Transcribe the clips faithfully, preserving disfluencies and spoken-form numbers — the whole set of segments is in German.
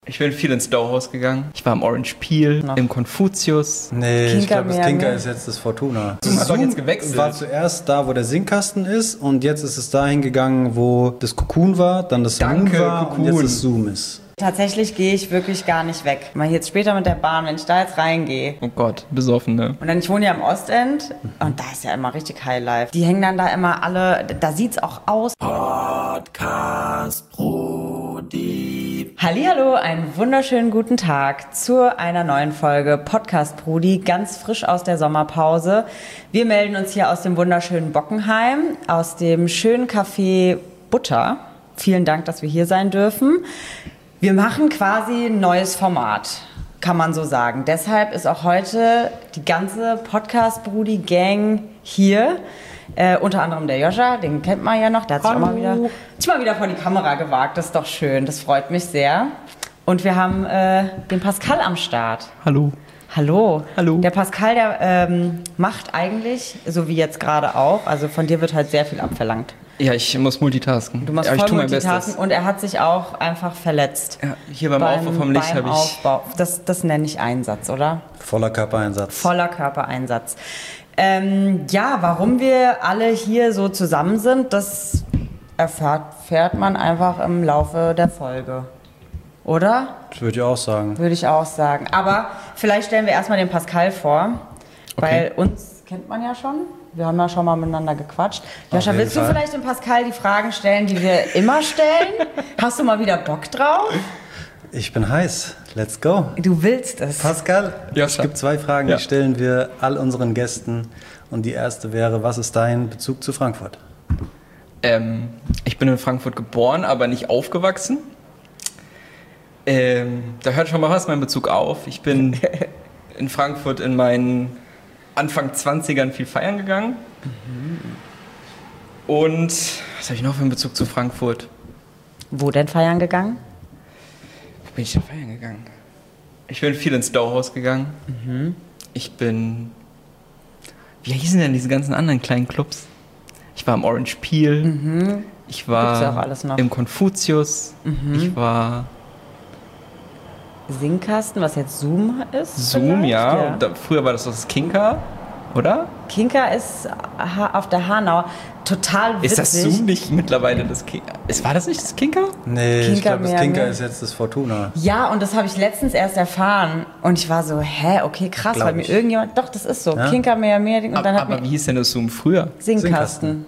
Ich bin viel ins Stauhaus gegangen. Ich war im Orange Peel, no. im Konfuzius. Nee, Kinker ich glaube, das Kinker mehr. ist jetzt das Fortuna. Das hat doch Zoom jetzt gewechselt. war zuerst da, wo der Singkasten ist, und jetzt ist es dahin gegangen, wo das Cocoon war, dann das Danke, Moon war Cocoon. und jetzt das Zoom ist. Tatsächlich gehe ich wirklich gar nicht weg. Mal jetzt später mit der Bahn, wenn ich da jetzt reingehe. Oh Gott, besoffen, ne? Und dann, ich wohne ja im Ostend und da ist ja immer richtig Highlife. Die hängen dann da immer alle, da sieht's auch aus. Podcast Brudi. Hallihallo, einen wunderschönen guten Tag zu einer neuen Folge Podcast Brudi, ganz frisch aus der Sommerpause. Wir melden uns hier aus dem wunderschönen Bockenheim, aus dem schönen Café Butter. Vielen Dank, dass wir hier sein dürfen. Wir machen quasi ein neues Format, kann man so sagen. Deshalb ist auch heute die ganze Podcast-Brudi-Gang hier. Äh, unter anderem der Joscha, den kennt man ja noch. Der hat sich auch mal wieder, sich mal wieder vor die Kamera gewagt. Das ist doch schön, das freut mich sehr. Und wir haben äh, den Pascal am Start. Hallo. Hallo. Hallo. Der Pascal, der ähm, macht eigentlich, so wie jetzt gerade auch, also von dir wird halt sehr viel abverlangt. Ja, ich muss multitasken. Du machst ja, voll ich tue mein Multitasken Bestes. und er hat sich auch einfach verletzt. Ja, hier beim, Aufbau vom Licht habe ich... Aufbau. Das, das nenne ich Einsatz, oder? Voller Körpereinsatz. Voller Körpereinsatz. Ähm, ja, warum wir alle hier so zusammen sind, das erfährt, erfährt man einfach im Laufe der Folge. Oder? Das würde ich auch sagen. Würde ich auch sagen. Aber vielleicht stellen wir erstmal den Pascal vor, Okay. weil uns kennt man ja schon. Wir haben ja schon mal miteinander gequatscht. Joscha, jeden willst du Fall. vielleicht dem Pascal die Fragen stellen, die wir immer stellen? Hast du mal wieder Bock drauf? Ich bin heiß. Let's go. Du willst es. Pascal, Ja, es gibt zwei Fragen, Ja. die stellen wir all unseren Gästen. Und die erste wäre, was ist dein Bezug zu Frankfurt? Ähm, ich bin in Frankfurt geboren, aber nicht aufgewachsen. Ähm, da hört schon mal was mein Bezug auf. Ich bin in Frankfurt in meinen Anfang zwanzigern viel feiern gegangen. Und was habe ich noch für einen Bezug zu Frankfurt? Wo denn feiern gegangen? Wo bin ich denn feiern gegangen? Ich bin viel ins Stauhaus gegangen. Ich bin... Wie hießen denn diese ganzen anderen kleinen Clubs? Ich war im Orange Peel. Ich Gibt's ja auch war alles noch. im Konfuzius. Ich war Singkasten, was jetzt Zoom ist? Zoom, vielleicht? ja. Und da, früher war das das Kinker, oder? Kinker ist ha- auf der Hanau. Total witzig. Ist das Zoom nicht mittlerweile das Kinker? War das nicht das Kinker? Nee, Kinker ich glaube, das mehr, Kinker ne? ist jetzt das Fortuna. Ja, und das habe ich letztens erst erfahren. Und ich war so, hä, okay, krass, Glaub weil mir ich. irgendjemand, doch, das ist so, Ja? Kinker mehr, mehr, und Aber, dann hat aber mir wie hieß denn das Zoom früher? Singkasten,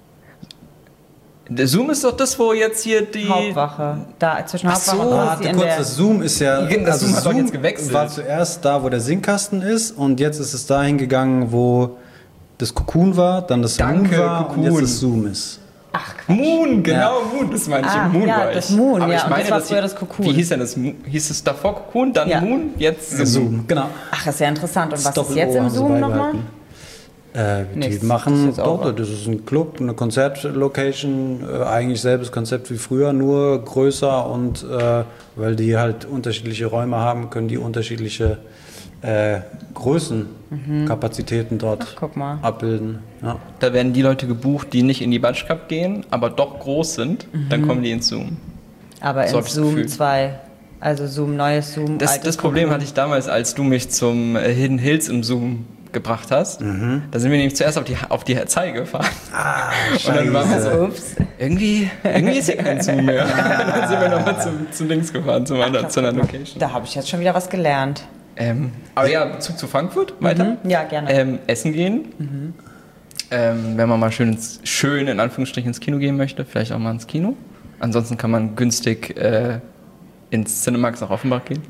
Der Zoom ist doch das, wo jetzt hier die... Hauptwache, da zwischen Ach so, Hauptwache und Warte die in kurz, der, das Zoom ist ja... Ja, das Zoom hat doch jetzt gewechselt. war zuerst da, wo der Singkasten ist, und jetzt ist es dahin gegangen, wo das Cocoon war, dann das Danke, Moon war Cocoon. und jetzt das Zoom ist. ach Quatsch. Moon, genau, Moon, das meine ich. Ah, Im Moon ja, war ich. das Moon, aber ja, ich und meine, das war dass früher ich- das Cocoon. Wie hieß denn das? Mo- Hieß es davor Cocoon, dann Ja. Moon, jetzt Das Zoom? Zoom, genau. Ach, ist ja interessant. Und was ist Doppel-O jetzt im haben sie Zoom nochmal? beibehalten. Äh, die Nichts, das machen ist jetzt doch, over. das ist ein Club, eine Konzertlocation, äh, eigentlich selbes Konzept wie früher, nur größer, und äh, weil die halt unterschiedliche Räume haben, können die unterschiedliche äh, Größen, Kapazitäten dort Mhm. Ach, guck mal. abbilden. Ja. Da werden die Leute gebucht, die nicht in die Batsch Cup gehen, aber doch groß sind. Mhm. Dann kommen die ins Zoom. Aber So in hab ich's Zoom Gefühl. zwei, also Zoom, neues Zoom, Das, altes das Problem Cocoon. hatte ich damals, als du mich zum äh, Hidden Hills im Zoom gebracht hast. Mhm. Da sind wir nämlich zuerst auf die, auf die Zeige gefahren. Ah, Und dann waren wir so, Ups. irgendwie, irgendwie ist hier kein Zoom mehr. Dann sind wir nochmal zum, zum Dings gefahren, zum anderen, zu einer Location. Da habe ich jetzt schon wieder was gelernt. Ähm, aber ja, Bezug zu Frankfurt, weiter. Mhm, ja, gerne. Ähm, essen gehen. Ähm, wenn man mal schön, ins, schön in Anführungsstrichen ins Kino gehen möchte, vielleicht auch mal ins Kino. Ansonsten kann man günstig äh, ins Cinemax nach Offenbach gehen.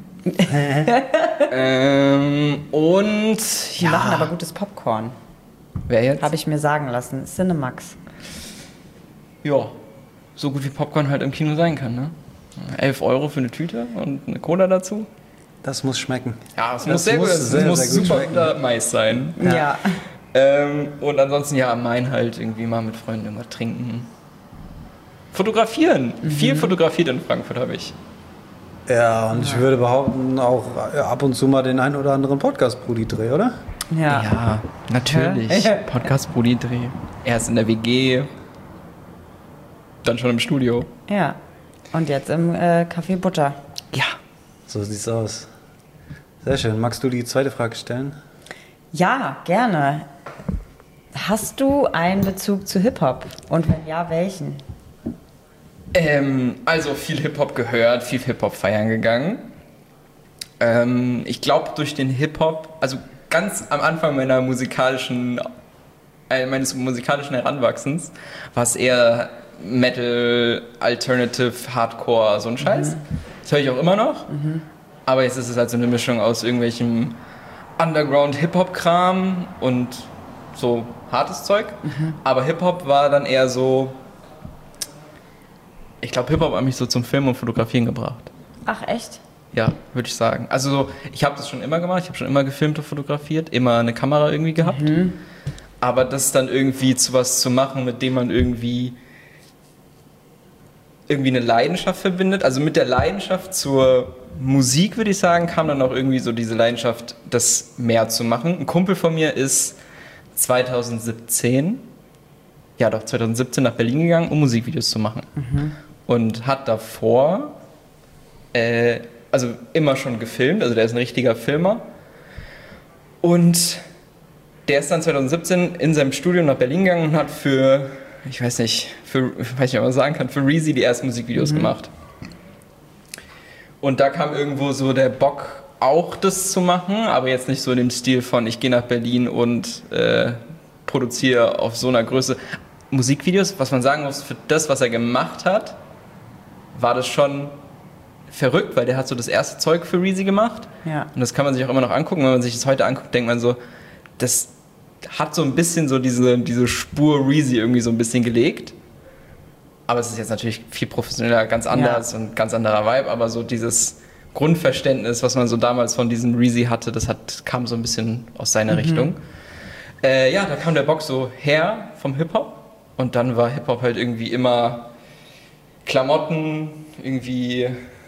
ähm, und Die machen ja, aber gutes Popcorn, wer jetzt? habe ich mir sagen lassen. Cinemax. Ja, so gut wie Popcorn halt im Kino sein kann, ne? elf Euro für eine Tüte und eine Cola dazu. Das muss schmecken. Ja, es Das muss sehr muss gut, es sehr, muss sehr gut super schmecken. unter Mais sein. Ja. Ähm, und ansonsten ja am Main halt irgendwie mal mit Freunden irgendwas trinken. Fotografieren. Viel fotografiert in Frankfurt habe ich. Ja, und ich würde behaupten, auch äh, ab und zu mal den ein oder anderen Podcast-Brudi-Dreh, oder? Ja. Ja, natürlich. Hä? Podcast-Brudi-Dreh. Erst in der W G, dann schon im Studio. Ja. Und jetzt im äh, Café Butter. Ja, So sieht's aus. Sehr schön. Magst du die zweite Frage stellen? Ja, gerne. Hast du einen Bezug zu Hip-Hop? Und wenn ja, welchen? Ähm, also viel Hip-Hop gehört, viel Hip-Hop feiern gegangen. Ähm, ich glaube durch den Hip-Hop, also ganz am Anfang meiner musikalischen, äh, meines musikalischen Heranwachsens, war es eher Metal, Alternative, Hardcore, so ein Scheiß. Mhm. Das höre ich auch immer noch. Mhm. Aber jetzt ist es halt so eine Mischung aus irgendwelchem Underground-Hip-Hop-Kram und so hartes Zeug. Mhm. Aber Hip-Hop war dann eher so... Ich glaube, Hip-Hop hat mich so zum Filmen und Fotografieren gebracht. Ach, echt? Ja, würde ich sagen. Also so, ich habe das schon immer gemacht, ich habe schon immer gefilmt und fotografiert, immer eine Kamera irgendwie gehabt. Mhm. Aber das dann irgendwie zu was zu machen, mit dem man irgendwie irgendwie eine Leidenschaft verbindet. Also mit der Leidenschaft zur Musik, würde ich sagen, kam dann auch irgendwie so diese Leidenschaft, das mehr zu machen. Ein Kumpel von mir ist zwanzig siebzehn, ja doch, zwanzig siebzehn nach Berlin gegangen, um Musikvideos zu machen. Mhm. Und hat davor, äh, also immer schon gefilmt, also der ist ein richtiger Filmer. Und der ist dann zwanzig siebzehn in seinem Studio nach Berlin gegangen und hat für, ich weiß nicht, für, ich weiß nicht, ob man sagen kann, für Reezy die ersten Musikvideos mhm. gemacht. Und da kam irgendwo so der Bock, auch das zu machen, aber jetzt nicht so in dem Stil von, ich gehe nach Berlin und äh, produziere auf so einer Größe Musikvideos. Was man sagen muss, für das, was er gemacht hat, war das schon verrückt, weil der hat so das erste Zeug für Reezy gemacht. Ja. Und das kann man sich auch immer noch angucken. Wenn man sich das heute anguckt, denkt man so, das hat so ein bisschen so diese, diese Spur Reezy irgendwie so ein bisschen gelegt. Aber es ist jetzt natürlich viel professioneller, ganz anders ja. und ganz anderer Vibe. Aber so dieses Grundverständnis, was man so damals von diesem Reezy hatte, das hat, kam so ein bisschen aus seiner mhm. Richtung. Äh, ja, da kam der Bock so her vom Hip-Hop. Und dann war Hip-Hop halt irgendwie immer Klamotten, irgendwie...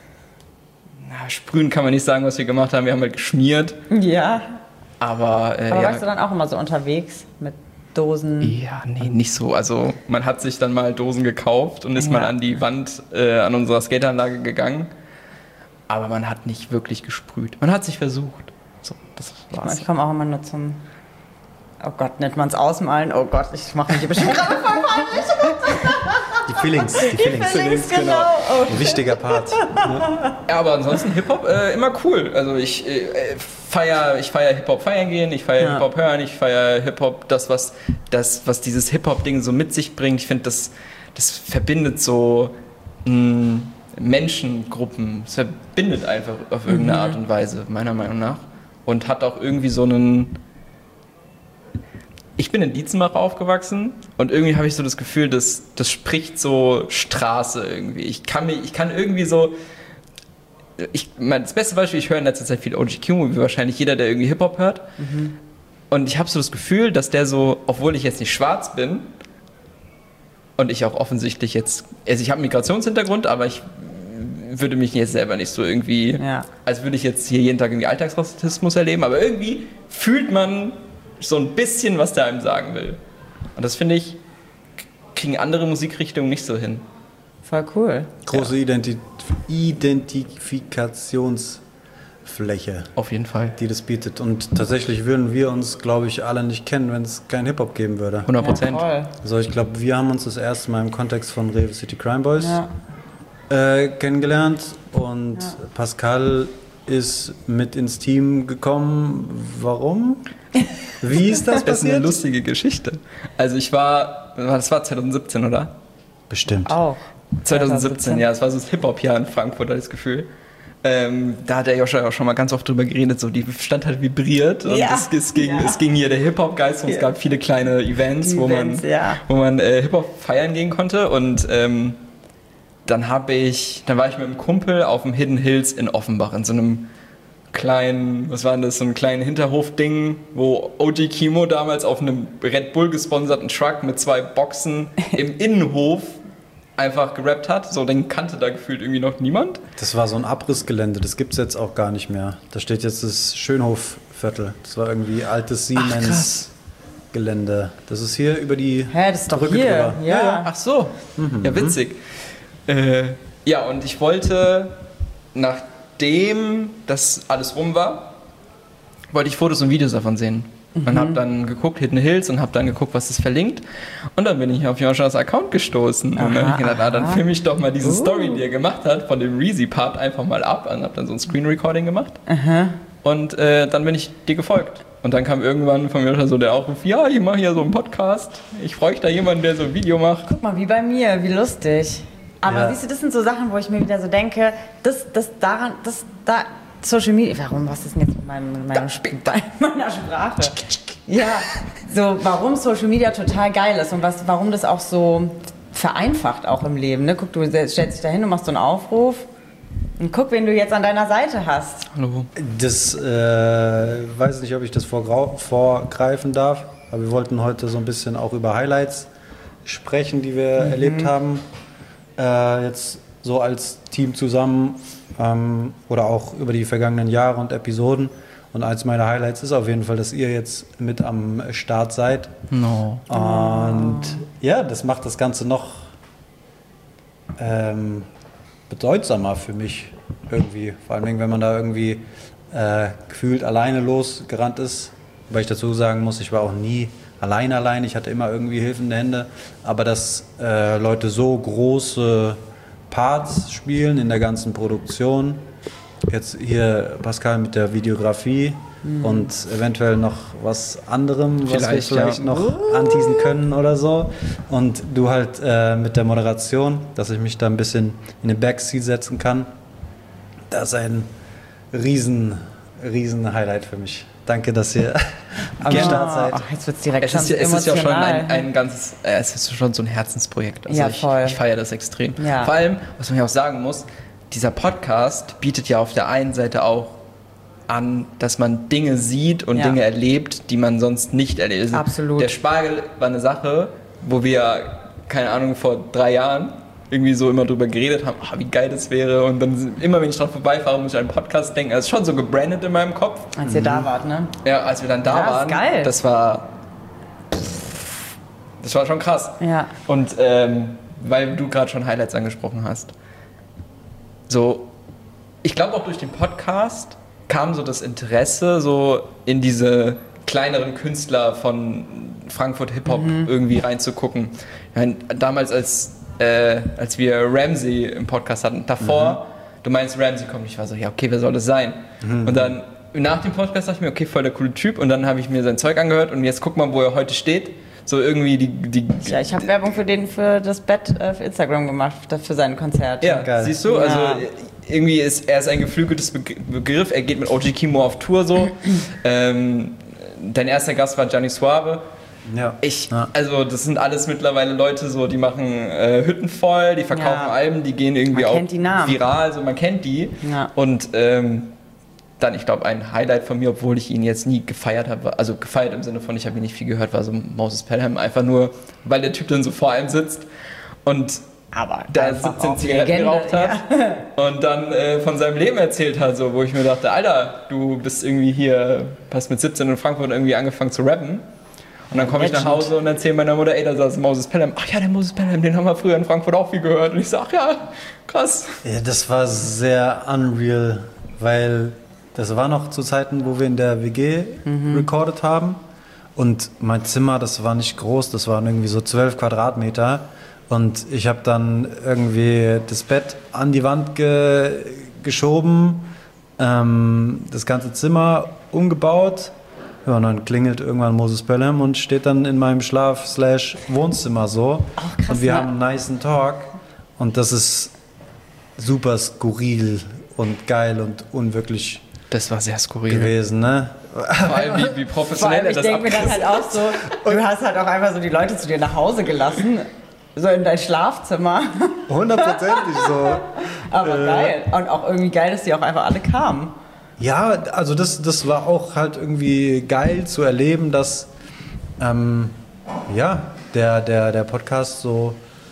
Na, sprühen kann man nicht sagen, was wir gemacht haben. Wir haben halt geschmiert. Ja. Aber, äh, Aber ja. warst du dann auch immer so unterwegs mit Dosen? Ja, nee, nicht so. Also man hat sich dann mal Dosen gekauft und ist ja. mal an die Wand äh, an unserer Skateranlage gegangen. Aber man hat nicht wirklich gesprüht. Man hat sich versucht. So, das war's. Ich, ich komme auch immer nur zum... Oh Gott, nennt man es ausmalen? Oh Gott, ich mache mich hier bestimmt gerade voll peinlich. Die Feelings, die Feelings. Die Feelings, genau. genau. Oh. Ein wichtiger Part. Ja, aber ansonsten Hip-Hop äh, immer cool. Also ich äh, feiere ich feier Hip-Hop feiern gehen, ich feiere ja. Hip-Hop hören, ich feiere Hip-Hop, das was, das, was dieses Hip-Hop-Ding so mit sich bringt. Ich finde, das, das verbindet so mh, Menschengruppen. Es verbindet einfach auf irgendeine mhm. Art und Weise, meiner Meinung nach. Und hat auch irgendwie so einen... Ich bin in Dietzenbach aufgewachsen und irgendwie habe ich so das Gefühl, dass das spricht so Straße irgendwie. Ich kann mir, ich kann irgendwie so, ich, mein, das beste Beispiel, ich höre in letzter Zeit viel O G Q, wie wahrscheinlich jeder, der irgendwie Hip-Hop hört. Mhm. Und ich habe so das Gefühl, dass der so, obwohl ich jetzt nicht schwarz bin und ich auch offensichtlich jetzt, also ich habe einen Migrationshintergrund, aber ich würde mich jetzt selber nicht so irgendwie, ja. als würde ich jetzt hier jeden Tag irgendwie Alltagsrassismus erleben, aber irgendwie fühlt man so ein bisschen, was der einem sagen will. Und das, finde ich, kriegen andere Musikrichtungen nicht so hin. Voll cool. Große ja. Identi- Identifikationsfläche. Auf jeden Fall. Die das bietet. Und tatsächlich würden wir uns, glaube ich, alle nicht kennen, wenn es keinen Hip-Hop geben würde. hundert Prozent. Ja, also ich glaube, wir haben uns das erste Mal im Kontext von Rewe City Crime Boys ja. äh, kennengelernt. Und ja. Pascal ist mit ins Team gekommen. Warum? Wie ist das passiert? Das ist eine lustige Geschichte. Also ich war, das war zwanzig siebzehn, oder? Bestimmt. Auch. zwanzig siebzehn, ja, es war so das Hip-Hop-Jahr in Frankfurt, hatte ich das Gefühl. Ähm, da hat der Joscha auch schon mal ganz oft drüber geredet, so die Stadt hat vibriert und ja. es, es, ging, ja. es ging hier der Hip-Hop-Geist und ja. es gab viele kleine Events, die wo Events, man, ja. wo man äh, Hip-Hop feiern gehen konnte und ähm, dann habe ich, dann war ich mit einem Kumpel auf dem Hidden Hills in Offenbach in so einem kleinen, was war denn das, so ein kleines Hinterhof-Ding, wo O G Kimo damals auf einem Red Bull gesponserten Truck mit zwei Boxen im Innenhof einfach gerappt hat. So, den kannte da gefühlt irgendwie noch niemand. Das war so ein Abrissgelände, das gibt es jetzt auch gar nicht mehr. Da steht jetzt das Schönhofviertel. Das war irgendwie altes Siemens-Gelände. Das ist hier über die Hä, das ist doch Brücke hier. drüber. Ja. Ja. Ach so, mhm. ja witzig. Äh, ja, und ich wollte nach nachdem das alles rum war, wollte ich Fotos und Videos davon sehen. Mhm. Und habe dann geguckt, Hidden Hills, und habe dann geguckt, was es verlinkt. Und dann bin ich auf Joschas Account gestoßen. Aha, und dann habe ich gedacht, ah, dann filme ich doch mal diese uh. Story, die er gemacht hat, von dem Reezy-Part einfach mal ab. Und habe dann so ein Screen-Recording gemacht. Aha. Und äh, dann bin ich dir gefolgt. Und dann kam irgendwann von Joscha so der Aufruf, ja, ich mache hier so einen Podcast. Ich freue mich da jemanden, der so ein Video macht. Guck mal, wie bei mir, wie lustig. Aber ja. Siehst du, das sind so Sachen, wo ich mir wieder so denke, das, das daran, das, da, Social Media, warum, was ist denn jetzt mit, meinem, mit meiner, meiner Sprache? Ja, so, warum Social Media total geil ist und was, warum das auch so vereinfacht auch im Leben. Ne? Guck, du stellst dich da hin und machst so einen Aufruf und guck, wen du jetzt an deiner Seite hast. Hallo. Das, äh, weiß nicht, ob ich das vorgrau- vorgreifen darf, aber wir wollten heute so ein bisschen auch über Highlights sprechen, die wir mhm. erlebt haben. Äh, jetzt so als Team zusammen ähm, oder auch über die vergangenen Jahre und Episoden. Und eins meiner Highlights ist auf jeden Fall, dass ihr jetzt mit am Start seid. No. Und ja, das macht das Ganze noch ähm, bedeutsamer für mich irgendwie. Vor allem, wenn man da irgendwie äh, gefühlt alleine losgerannt ist. Weil ich dazu sagen muss, ich war auch nie allein allein. Ich hatte immer irgendwie hilfende Hände. Aber dass äh, Leute so große Parts spielen in der ganzen Produktion. Jetzt hier Pascal mit der Videografie mhm. und eventuell noch was anderem, was wir vielleicht ja. noch anteasen können oder so. Und du halt äh, mit der Moderation, dass ich mich da ein bisschen in den Backseat setzen kann. Das ist ein riesen, riesen Highlight für mich. Danke, dass ihr am Gerne. Start seid. Ach, jetzt wird's direkt es ist, es ist ja schon ein, ein ganzes, äh, es ist schon so ein Herzensprojekt. Also ja, ich, voll. ich feiere das extrem. Ja. Vor allem, was man ja auch sagen muss, dieser Podcast bietet ja auf der einen Seite auch an, dass man Dinge sieht und ja. Dinge erlebt, die man sonst nicht erlebt. Also absolut. Der Spargel war eine Sache, wo wir, keine Ahnung, vor drei Jahren irgendwie so immer drüber geredet haben, oh, wie geil das wäre. Und dann immer, wenn ich dran vorbeifahre, muss ich an einen Podcast denken. Also schon so gebrandet in meinem Kopf. Als ihr mhm. da wart, ne? Ja, als wir dann da krass, waren. Geil. Das war... Das war schon krass. Ja. Und ähm, weil du gerade schon Highlights angesprochen hast. So, ich glaube auch durch den Podcast kam so das Interesse so in diese kleineren Künstler von Frankfurt Hip-Hop mhm. irgendwie reinzugucken. Ich meine, damals als Äh, als wir Ramsey im Podcast hatten, davor, mhm. du meinst, Ramsey kommt, ich war so, ja, okay, wer soll das sein? Mhm. Und dann nach dem Podcast dachte ich mir, okay, voll der coole Typ, und dann habe ich mir sein Zeug angehört und jetzt guck mal, wo er heute steht. So irgendwie die... die ja, ich habe Werbung für den, für das Bett äh, für Instagram gemacht, für sein Konzert. Ja, geil. Siehst du, also ja. irgendwie ist er ist ein geflügeltes Begriff, er geht mit O G Kimo auf Tour so. ähm, dein erster Gast war Gianni Suave. Ja. Ich, ja. also das sind alles mittlerweile Leute so, die machen äh, Hütten voll, die verkaufen ja. Alben, die gehen irgendwie man auch kennt die Namen. viral, so man kennt die. Ja. Und ähm, dann, ich glaube, ein Highlight von mir, obwohl ich ihn jetzt nie gefeiert habe, also gefeiert im Sinne von, ich habe ihn nicht viel gehört, war so Moses Pelham, einfach nur, weil der Typ dann so vor einem sitzt und aber da siebzehn Zigaretten geraucht hat ja. und dann äh, von seinem Leben erzählt hat, so, wo ich mir dachte, Alter, du bist irgendwie hier, hast mit siebzehn in Frankfurt irgendwie angefangen zu rappen. Und dann komme ich nach Hause und erzähle meiner Mutter, ey, da saß Moses Pelham. Ach ja, der Moses Pelham, den haben wir früher in Frankfurt auch viel gehört. Und ich sage, ach ja, krass. Ja, das war sehr unreal, weil das war noch zu Zeiten, wo wir in der W G mhm. recorded haben. Und mein Zimmer, das war nicht groß, das waren irgendwie so zwölf Quadratmeter. Und ich habe dann irgendwie das Bett an die Wand ge- geschoben, ähm, das ganze Zimmer umgebaut. Ja, und dann klingelt irgendwann Moses Pelham und steht dann in meinem Schlaf-Wohnzimmer so. Ach, krass, und wir ne? haben einen nicen Talk. Und das ist super skurril und geil und unwirklich das war sehr skurril gewesen, ne? Vor allem, wie, wie professionell er das Ich denke mir dann halt auch so, du hast halt auch einfach so die Leute zu dir nach Hause gelassen, so in dein Schlafzimmer. Hundertprozentig so. Aber äh, geil. Und auch irgendwie geil, dass die auch einfach alle kamen. Ja, also das, das war auch halt irgendwie geil zu erleben, dass ähm, ja, der, der, der Podcast so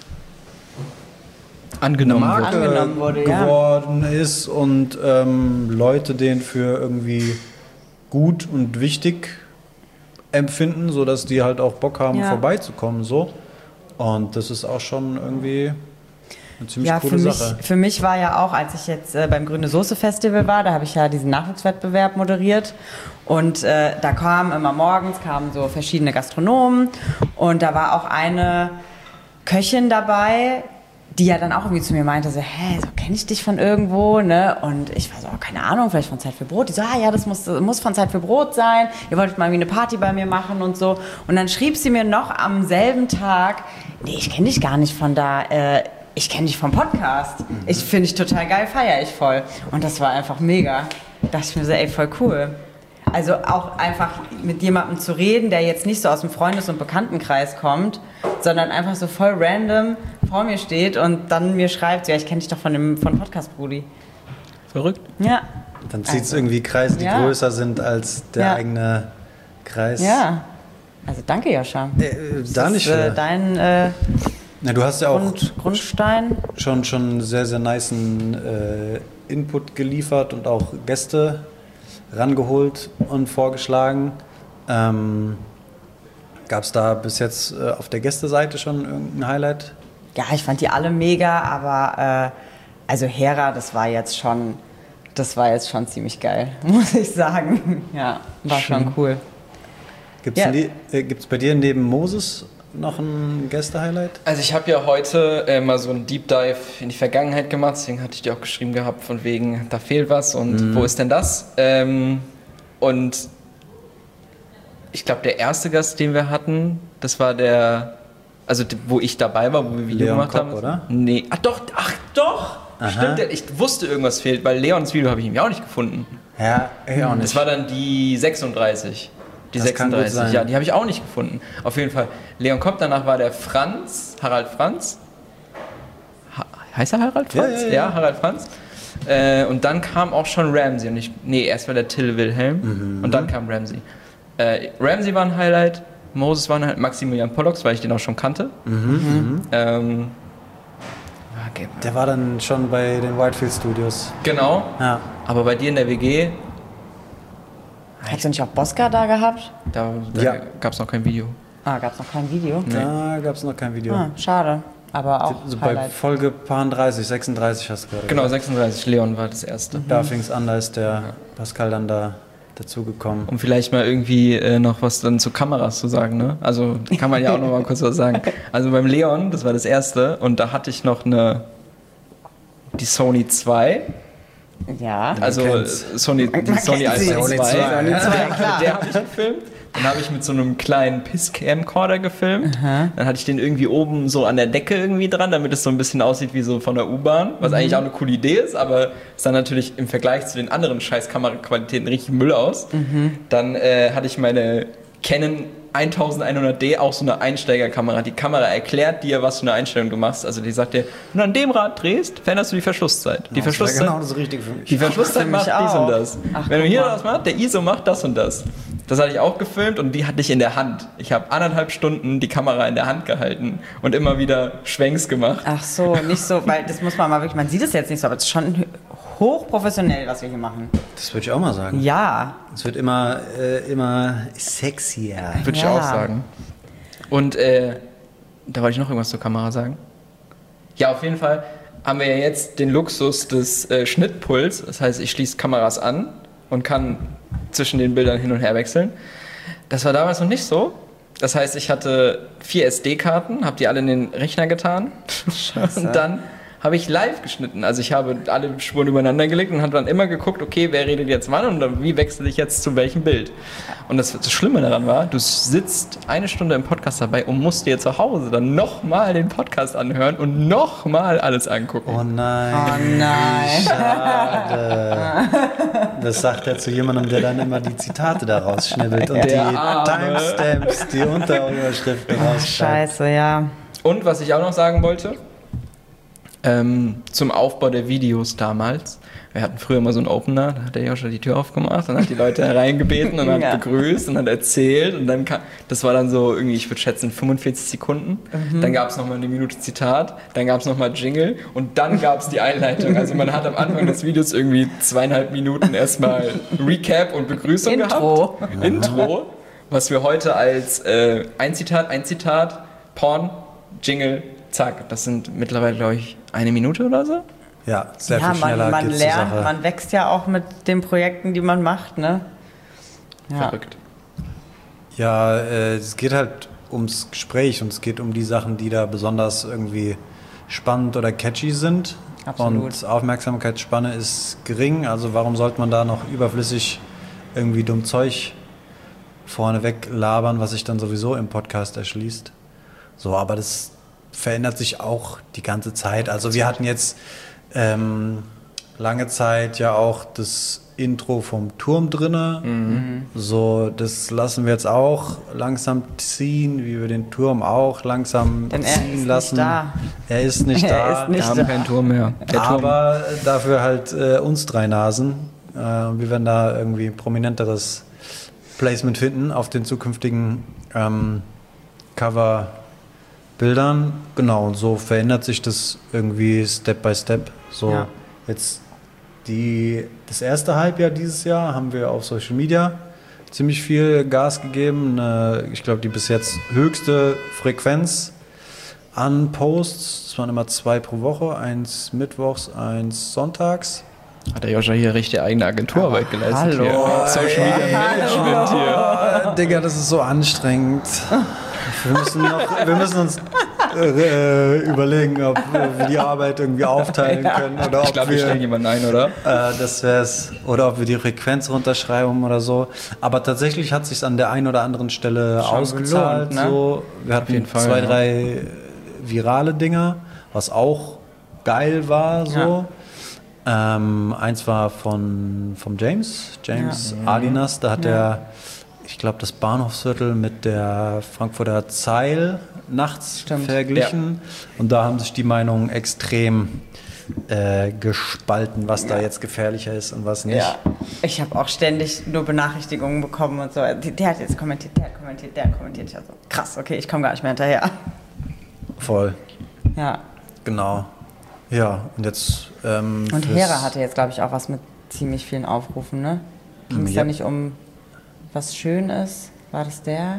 angenommen, eine Marke angenommen wurde, geworden ja. ist und ähm, Leute den für irgendwie gut und wichtig empfinden, sodass die halt auch Bock haben, ja. vorbeizukommen. So. Und das ist auch schon irgendwie Eine ziemlich Ja, coole für mich, Sache. für mich war ja auch, als ich jetzt äh, beim Grüne Soße Festival war, da habe ich ja diesen Nachwuchswettbewerb moderiert und äh, da kamen immer morgens kamen so verschiedene Gastronomen und da war auch eine Köchin dabei, die ja dann auch irgendwie zu mir meinte, so, hä, so kenne ich dich von irgendwo, ne? Und ich war so, oh, keine Ahnung, vielleicht von Zeit für Brot. Die so, ah ja, das muss, das muss von Zeit für Brot sein. Ihr wolltet mal irgendwie eine Party bei mir machen und so. Und dann schrieb sie mir noch am selben Tag, nee, ich kenne dich gar nicht von da, äh, ich kenne dich vom Podcast. Ich finde dich total geil, feiere ich voll. Und das war einfach mega. Da dachte ich mir so, ey, voll cool. Also auch einfach mit jemandem zu reden, der jetzt nicht so aus dem Freundes- und Bekanntenkreis kommt, sondern einfach so voll random vor mir steht und dann mir schreibt, ja, ich kenne dich doch von dem von Podcast Brudi. Verrückt. Ja. Dann zieht es Also, irgendwie Kreise, die ja. größer sind als der Ja. eigene Kreis. Ja. Also danke, Joscha. Äh, äh, da nicht Das ist äh, für. dein äh, Na, du hast ja auch Grund, Grundstein. schon, schon sehr, sehr nicen äh, Input geliefert und auch Gäste rangeholt und vorgeschlagen. Ähm, Gab es da bis jetzt äh, auf der Gästeseite schon irgendein Highlight? Ja, ich fand die alle mega, aber äh, also Hera, das war jetzt schon, das war jetzt schon ziemlich geil, muss ich sagen. Ja, war schon cool. Gibt es Ja. äh, bei dir neben Moses noch ein Gäste-Highlight? Also ich habe ja heute äh, mal so einen Deep Dive in die Vergangenheit gemacht, deswegen hatte ich dir auch geschrieben gehabt, von wegen, da fehlt was und Mhm. wo ist denn das? Ähm, und ich glaube, der erste Gast, den wir hatten, das war der, also d- wo ich dabei war, wo wir Video Leon gemacht Kopp, haben. oder? Nee, ach doch, ach doch! Aha. Stimmt, der- ich wusste, irgendwas fehlt, weil Leons Video habe ich ihm ja auch nicht gefunden. Ja, ich auch nicht. Das war dann die sechsunddreißig. Die Das kann gut sechsunddreißig, sein. ja, die habe ich auch nicht gefunden. Auf jeden Fall. Leon Kopp, danach war der Franz, Harald Franz. Ha heißt er Harald Ja, Franz? ja, ja. Harald Franz. Äh, und dann kam auch schon Ramsey. Und ich, nee, erst war der Till Wilhelm Mhm. und dann kam Ramsey. Äh, Ramsey war ein Highlight, Moses war ein Highlight, Maximilian Pollux, weil ich den auch schon kannte. Mhm. Ähm, okay. Der war dann schon bei den Whitefield Studios. Genau, Ja. aber bei dir in der W G, Hast du nicht auch Bosca da gehabt? da, da Ja. gab es noch kein Video. Ah, gab's noch kein Video? Da gab es noch kein Video. Ah, schade. Aber auch So bei Highlight. Folge paar dreißig, sechsunddreißig hast du gerade Genau, gesagt. sechsunddreißig, Leon war das erste. Da fing es an, da ist der Pascal dann da dazugekommen. Um vielleicht mal irgendwie äh, noch was dann zu Kameras zu sagen, ne? Also kann man ja auch noch mal kurz was sagen. Also beim Leon, das war das erste und da hatte ich noch eine, die Sony zwei, Ja. also kennt's. Sony, die Man Sony kennt sie. Alpha Sony zwei, zwei, mit ja. klar. der habe ich gefilmt. Dann habe ich mit so einem kleinen Piss-Camcorder gefilmt. Dann hatte ich den irgendwie oben so an der Decke irgendwie dran, damit es so ein bisschen aussieht wie so von der U-Bahn, was eigentlich auch eine coole Idee ist, aber es sah natürlich im Vergleich zu den anderen scheiß Kameraqualitäten richtig Müll aus. Dann äh, hatte ich meine Canon elfhundert D, auch so eine Einsteigerkamera. Die Kamera erklärt dir, was für eine Einstellung du machst. Also die sagt dir, wenn du an dem Rad drehst, veränderst du die Verschlusszeit. Die Das wäre Verschlusszeit genau das Richtige für mich. die Verschlusszeit Für mich macht dies auch. und das. Ach, Wenn du guck hier mal. was machst, der I S O macht das und das. Das hatte ich auch gefilmt und die hatte ich in der Hand. Ich habe anderthalb Stunden die Kamera in der Hand gehalten und immer wieder Schwenks gemacht. Ach so, nicht so, weil das muss man mal wirklich, man sieht es jetzt nicht so, aber es ist schon hochprofessionell, was wir hier machen. Das würde ich auch mal sagen. Ja. Es wird immer, äh, immer sexier. Würde ich Ja. auch sagen. Und äh, da wollte ich noch irgendwas zur Kamera sagen. Ja, auf jeden Fall haben wir ja jetzt den Luxus des äh, Schnittpuls. Das heißt, ich schließe Kameras an und kann zwischen den Bildern hin und her wechseln. Das war damals noch nicht so. Das heißt, ich hatte vier S D-Karten, habe die alle in den Rechner getan und dann habe ich live geschnitten. Also ich habe alle Spuren übereinander gelegt und habe dann immer geguckt, okay, wer redet jetzt wann und dann, wie wechsle ich jetzt zu welchem Bild. Und das, das Schlimme daran war, du sitzt eine Stunde im Podcast dabei und musst dir zu Hause dann nochmal den Podcast anhören und nochmal alles angucken. Oh nein. Oh nein. Schade. Das sagt er zu jemandem, der dann immer die Zitate da rausschnibbelt und die Der Arme. Timestamps, die Unterüberschriften Ach, rausschreibt. scheiße, ja. Und was ich auch noch sagen wollte, ähm, zum Aufbau der Videos damals. Wir hatten früher mal so einen Opener, da hat der Joscha die Tür aufgemacht und hat die Leute hereingebeten und hat Ja. begrüßt und hat erzählt und dann kam, das war dann so irgendwie, ich würde schätzen, fünfundvierzig Sekunden. Dann gab es nochmal eine Minute Zitat, dann gab es nochmal Jingle und dann gab es die Einleitung. Also man hat am Anfang des Videos irgendwie zweieinhalb Minuten erstmal Recap und Begrüßung Intro. gehabt. Intro, was wir heute als äh, ein Zitat, ein Zitat, Porn, Jingle, zack, das sind mittlerweile, glaube ich, eine Minute oder so. Ja, sehr ja, viel schneller man, man geht's zur lernt, Sache. man wächst ja auch mit den Projekten, die man macht, ne? Ja. Verrückt. Ja, äh, es geht halt ums Gespräch und es geht um die Sachen, die da besonders irgendwie spannend oder catchy sind. Absolut. Und Aufmerksamkeitsspanne ist gering, also warum sollte man da noch überflüssig irgendwie dumm Zeug vorneweg labern, was sich dann sowieso im Podcast erschließt. So, aber das verändert sich auch die ganze Zeit. Also wir hatten jetzt ähm, lange Zeit ja auch das Intro vom Turm drinne. Mhm. So, das lassen wir jetzt auch langsam ziehen, wie wir den Turm auch langsam Denn er ziehen ist lassen. nicht da. Er ist nicht Er da. ist nicht Wir haben da. keinen Turm mehr. Der Turm. Aber dafür halt äh, uns drei Nasen. Äh, wir werden da irgendwie ein prominenteres Placement finden auf den zukünftigen ähm, Cover-Bildern. Genau, und so verändert sich das irgendwie Step by Step. So Ja. jetzt die, das erste Halbjahr dieses Jahr haben wir auf Social Media ziemlich viel Gas gegeben. Äh, ich glaube, die bis jetzt höchste Frequenz an Posts. Es waren immer zwei pro Woche, eins mittwochs, eins sonntags. Hat der Joscha hier richtig eigene Agenturarbeit geleistet. hallo. Hier. Social Media Management hier. Oh, Digga, das ist so anstrengend. Wir müssen, noch, wir müssen uns äh, überlegen, ob wir die Arbeit irgendwie aufteilen können oder ob Ich glaube, wir stellen wir, jemanden ein, oder? äh, das wär's, oder ob wir die Frequenz runterschreiben oder so. Aber tatsächlich hat sich an der einen oder anderen Stelle Schon ausgezahlt. gelohnt, ne? So. Wir hatten jeden Fall, zwei, ja. drei virale Dinger, was auch geil war. So. Ähm, eins war von vom James, James Adinas, da hat Ja. er, ich glaube, das Bahnhofsviertel mit der Frankfurter Zeil nachts Stimmt. verglichen. Und da haben sich die Meinungen extrem äh, gespalten, was da jetzt gefährlicher ist und was nicht. Ja. Ich habe auch ständig nur Benachrichtigungen bekommen und so. Der, der hat jetzt kommentiert, der hat kommentiert, der hat kommentiert. Ich war so, krass, okay, ich komme gar nicht mehr hinterher. Voll, Ja. genau. Ja, und jetzt. Ähm, Und fürs- Hera hatte jetzt, glaube ich, auch was mit ziemlich vielen Aufrufen, ne? Ging es Ja. da nicht um was schön ist? War das der?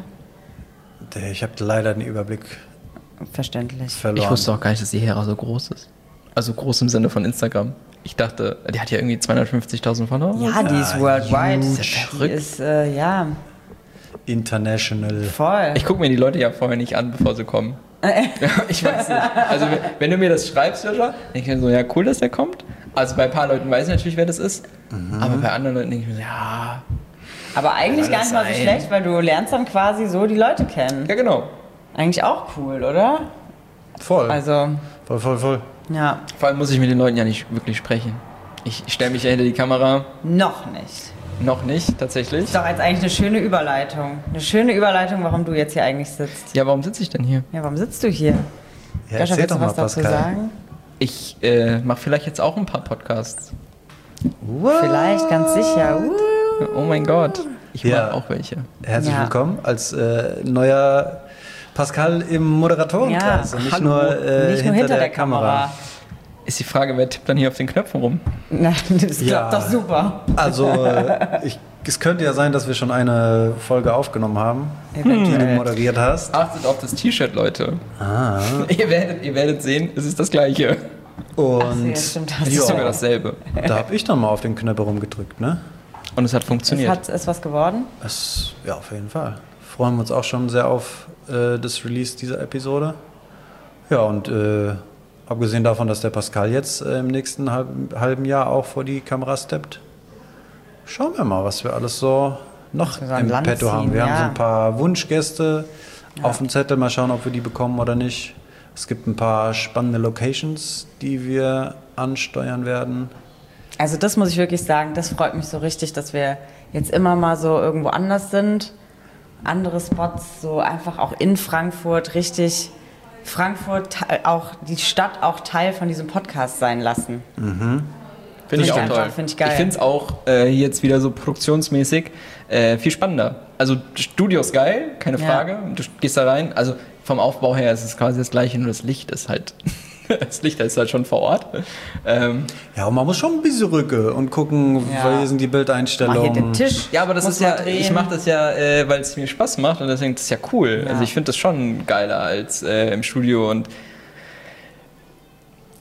Der- Ich habe leider den Überblick Verständlich. verloren. Ich wusste auch gar nicht, dass die Hera so groß ist. Also groß im Sinne von Instagram. Ich dachte, die hat ja irgendwie zweihundertfünfzigtausend Follower. Ja, die ist worldwide. huge. Die Verrückt. ist, äh, ja, International. voll. Ich gucke mir die Leute ja vorher nicht an, bevor sie kommen. Ich weiß nicht. Also wenn- wenn du mir das schreibst, Joscha, denke ich mir so, ja cool, dass der kommt. Also bei ein paar Leuten weiß ich natürlich, wer das ist. Aber bei anderen Leuten denke ich mir so, ja, Aber eigentlich Kann gar das nicht mal so sein? schlecht, weil du lernst dann quasi so die Leute kennen. ja genau. Eigentlich auch cool, oder? Voll. Also, voll, voll, voll. ja, Vor allem muss ich mit den Leuten ja nicht wirklich sprechen. Ich stelle mich ja hinter die Kamera. noch nicht. Noch nicht, tatsächlich. Ist doch jetzt eigentlich eine schöne Überleitung. Eine schöne Überleitung, warum du jetzt hier eigentlich sitzt. Ja, warum sitze ich denn hier? Ja, warum sitzt du hier? Ja, Joscha, erzähl willst doch du mal, was dazu Pascal. sagen? Ich äh, mache vielleicht jetzt auch ein paar Podcasts. Vielleicht, ganz sicher. Uh. Oh mein Gott. Ich Ja. mache auch welche. Herzlich Ja. willkommen als äh, neuer Pascal im Moderatorenkreis Ja, und nicht hallo. nur, äh, Nicht nur hinter der Kamera. Ist die Frage, wer tippt dann hier auf den Knöpfen rum? Na, das Ja. klappt doch super. Also äh, ich, es könnte ja sein, dass wir schon eine Folge aufgenommen haben, die du Eventuell. moderiert hast. Achtet auf das T-Shirt, Leute. Ah. Ihr werdet, ihr werdet sehen, es ist das gleiche. Und Ach so, ja, stimmt, hast Es du ist sogar ja, dasselbe. da habe ich dann mal auf den Knöpper rumgedrückt, ne? Und es hat Es funktioniert. hat, ist was geworden? Das, ja, auf jeden Fall. Freuen wir uns auch schon sehr auf äh, das Release dieser Episode. Ja, und äh, abgesehen davon, dass der Pascal jetzt äh, im nächsten halben, halben Jahr auch vor die Kamera steppt, schauen wir mal, was wir alles so noch wir so an im Land Petto haben. ziehen, Wir ja. haben so ein paar Wunschgäste auf dem Zettel. Mal schauen, ob wir die bekommen oder nicht. Es gibt ein paar spannende Locations, die wir ansteuern werden. Also das muss ich wirklich sagen, das freut mich so richtig, dass wir jetzt immer mal so irgendwo anders sind. Andere Spots, so einfach auch in Frankfurt, richtig Frankfurt, te- auch die Stadt auch Teil von diesem Podcast sein lassen. Finde ich Finde ich auch einfach- toll. finde ich geil. Ich finde es auch äh, jetzt wieder so produktionsmäßig äh, viel spannender. Also Studio ist geil, keine Ja. Frage. Du gehst da rein. Also vom Aufbau her ist es quasi das gleiche, nur das Licht ist halt das Licht ist halt schon vor Ort. Ähm, Ja, und man muss schon ein bisschen rücken und gucken, Ja. wie sind die Mal hier Bildeinstellungen. den Tisch. ja, aber das muss ist ja, man drehen. ich mache das ja, äh, weil es mir Spaß macht und deswegen ist das ja cool. Ja. Also ich finde das schon geiler als äh, im Studio und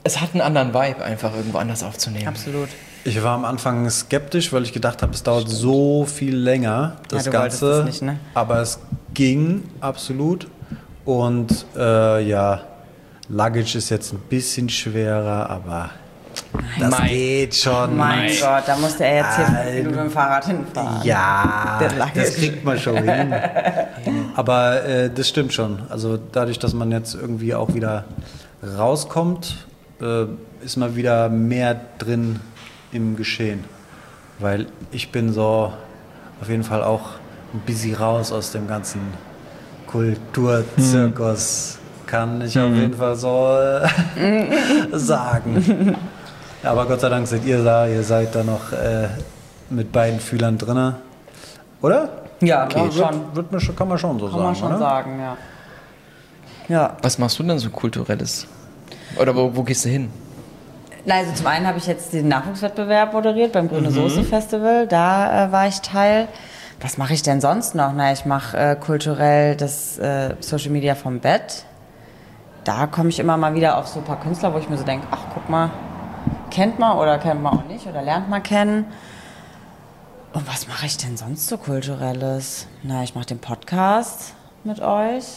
es hat einen anderen Vibe, einfach irgendwo anders aufzunehmen. Absolut. Ich war am Anfang skeptisch, weil ich gedacht habe, es dauert so viel länger, das Ja, du wolltest Ganze. das nicht, ne? Aber es ging absolut. Und äh, ja, Luggage ist jetzt ein bisschen schwerer, aber das Mein- geht schon. Mein Nein. Gott, da musste er jetzt hier fünf Alter. Minuten mit dem Fahrrad hinfahren. Ja, Der Luggage. das kriegt man schon hin. Aber äh, das stimmt schon. Also dadurch, dass man jetzt irgendwie auch wieder rauskommt, äh, ist man wieder mehr drin im Geschehen. Weil ich bin so auf jeden Fall auch ein bisschen raus aus dem ganzen Kulturzirkus. Kann ich auf jeden Fall so äh, sagen. Ja, aber Gott sei Dank seid ihr da, ihr seid da noch äh, mit beiden Fühlern drin. Oder? Ja, Okay, ja, wird, schon. wird man schon, kann man schon so Kann sagen, man schon oder? sagen, ja. Ja. Was machst du denn so Kulturelles? Oder wo, wo gehst du hin? Na, also zum einen habe ich jetzt den Nachwuchswettbewerb moderiert beim Grüne Soße Festival. Da äh, war ich Teil. Was mache ich denn sonst noch? Na, ich mache äh, kulturell das äh, Social Media vom Bett. Da komme ich immer mal wieder auf so ein paar Künstler, wo ich mir so denke, ach, guck mal, kennt man oder kennt man auch nicht oder lernt man kennen. Und was mache ich denn sonst so Kulturelles? Na, ich mache den Podcast mit euch.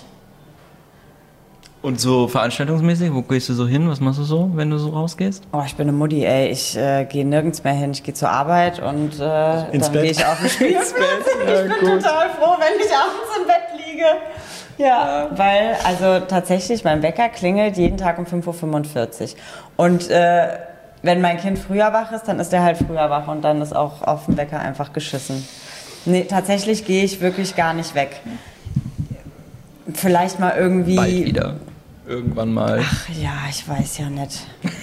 Und so veranstaltungsmäßig, wo gehst du so hin? Was machst du so, wenn du so rausgehst? Oh, ich bin eine Mutti, ey. Ich äh, gehe nirgends mehr hin. Ich gehe zur Arbeit und äh, Ins dann Bett. gehe ich auf den Spielplatz. Ich bin total froh, wenn ich abends im Bett liege. Ja, weil, also tatsächlich, mein Wecker klingelt jeden Tag um fünf Uhr fünfundvierzig. Und äh, wenn mein Kind früher wach ist, dann ist er halt früher wach und dann ist auch auf den Wecker einfach geschissen. Nee, tatsächlich gehe ich wirklich gar nicht weg. Vielleicht mal irgendwie... Bald wieder. Irgendwann mal. Ach ja, ich weiß ja nicht.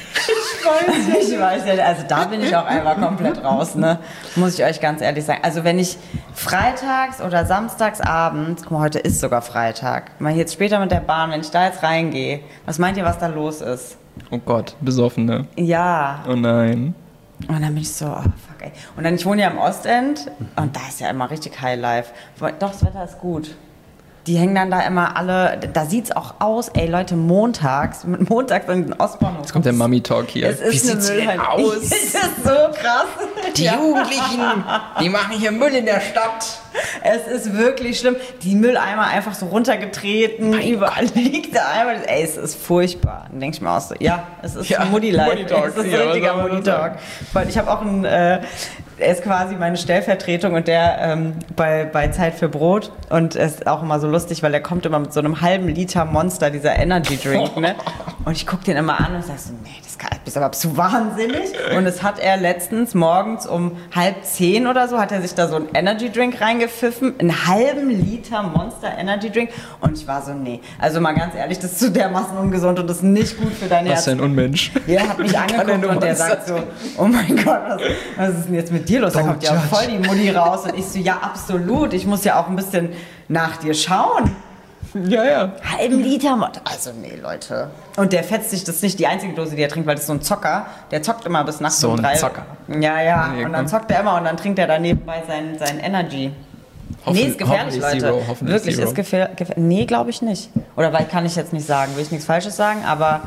Ich weiß nicht. Ich weiß ja nicht. Also da bin ich auch einfach komplett raus, ne? Muss ich euch ganz ehrlich sagen. Also wenn ich freitags oder samstags abends, guck mal, heute ist sogar Freitag, mal jetzt später mit der Bahn, wenn ich da jetzt reingehe, was meint ihr, was da los ist? Oh Gott, besoffene. Ja. Oh nein. Und dann bin ich so, oh fuck, ey. Und dann, ich wohne ja im Ostend und da ist ja immer richtig Highlife. Doch, das Wetter ist gut. Die hängen dann da immer alle, da sieht's auch aus, ey Leute, montags, mit montags in den Ostbahnhof. Jetzt kommt der Mummy-Talk hier. Es ist Wie eine sieht's denn Müllhalde. aus? Es ist so krass. Die Ja. Jugendlichen, die machen hier Müll in der Stadt. Es ist wirklich schlimm. Die Mülleimer einfach so runtergetreten, überall liegt der Eimer. Ey, es ist furchtbar. Dann denke ich mir auch so, ja, es ist Ja, ein Mutti-Life. Mutti-Talk. Es ist Ja, ein was richtiger soll man Mutti-Talk. Weil ich habe auch einen, äh, er ist quasi meine Stellvertretung und der ähm, bei, bei Zeit für Brot. Und es ist auch immer so lustig, weil er kommt immer mit so einem halben Liter Monster, dieser Energy Drink, ne? Und ich gucke den immer an und sag so, nee, das kann, bist aber zu wahnsinnig. Und es hat er letztens morgens um halb zehn oder so, hat er sich da so einen Energy Drink reingepfiffen, einen halben Liter Monster Energy Drink. Und ich war so, nee, also mal ganz ehrlich, das ist zu dermaßen ungesund und das ist nicht gut für dein Was Herz. ein Unmensch. Er hat mich Kann er angeguckt nur und der Monster sagt so, oh mein Gott, was, was ist denn jetzt mit dir los? Da Don't kommt ja judge. voll die Mutti raus. Und ich so, ja absolut, ich muss ja auch ein bisschen nach dir schauen. Ja, ja. Halben Liter Mott. Also nee, Leute. Und der fetzt sich, das ist nicht die einzige Dose, die er trinkt, weil das ist so ein Zocker. Der zockt immer bis nachts So um ein drei. Zocker. Ja, ja. Nee, und dann komm. zockt er immer und dann trinkt er da nebenbei sein, sein Energy. Hoffen- nee, ist gefährlich, hoffentlich Leute. Zero, hoffentlich Wirklich, Zero. ist gefährlich. Gefähr nee, glaube ich nicht. Oder weil kann ich jetzt nicht sagen, will ich nichts Falsches sagen, aber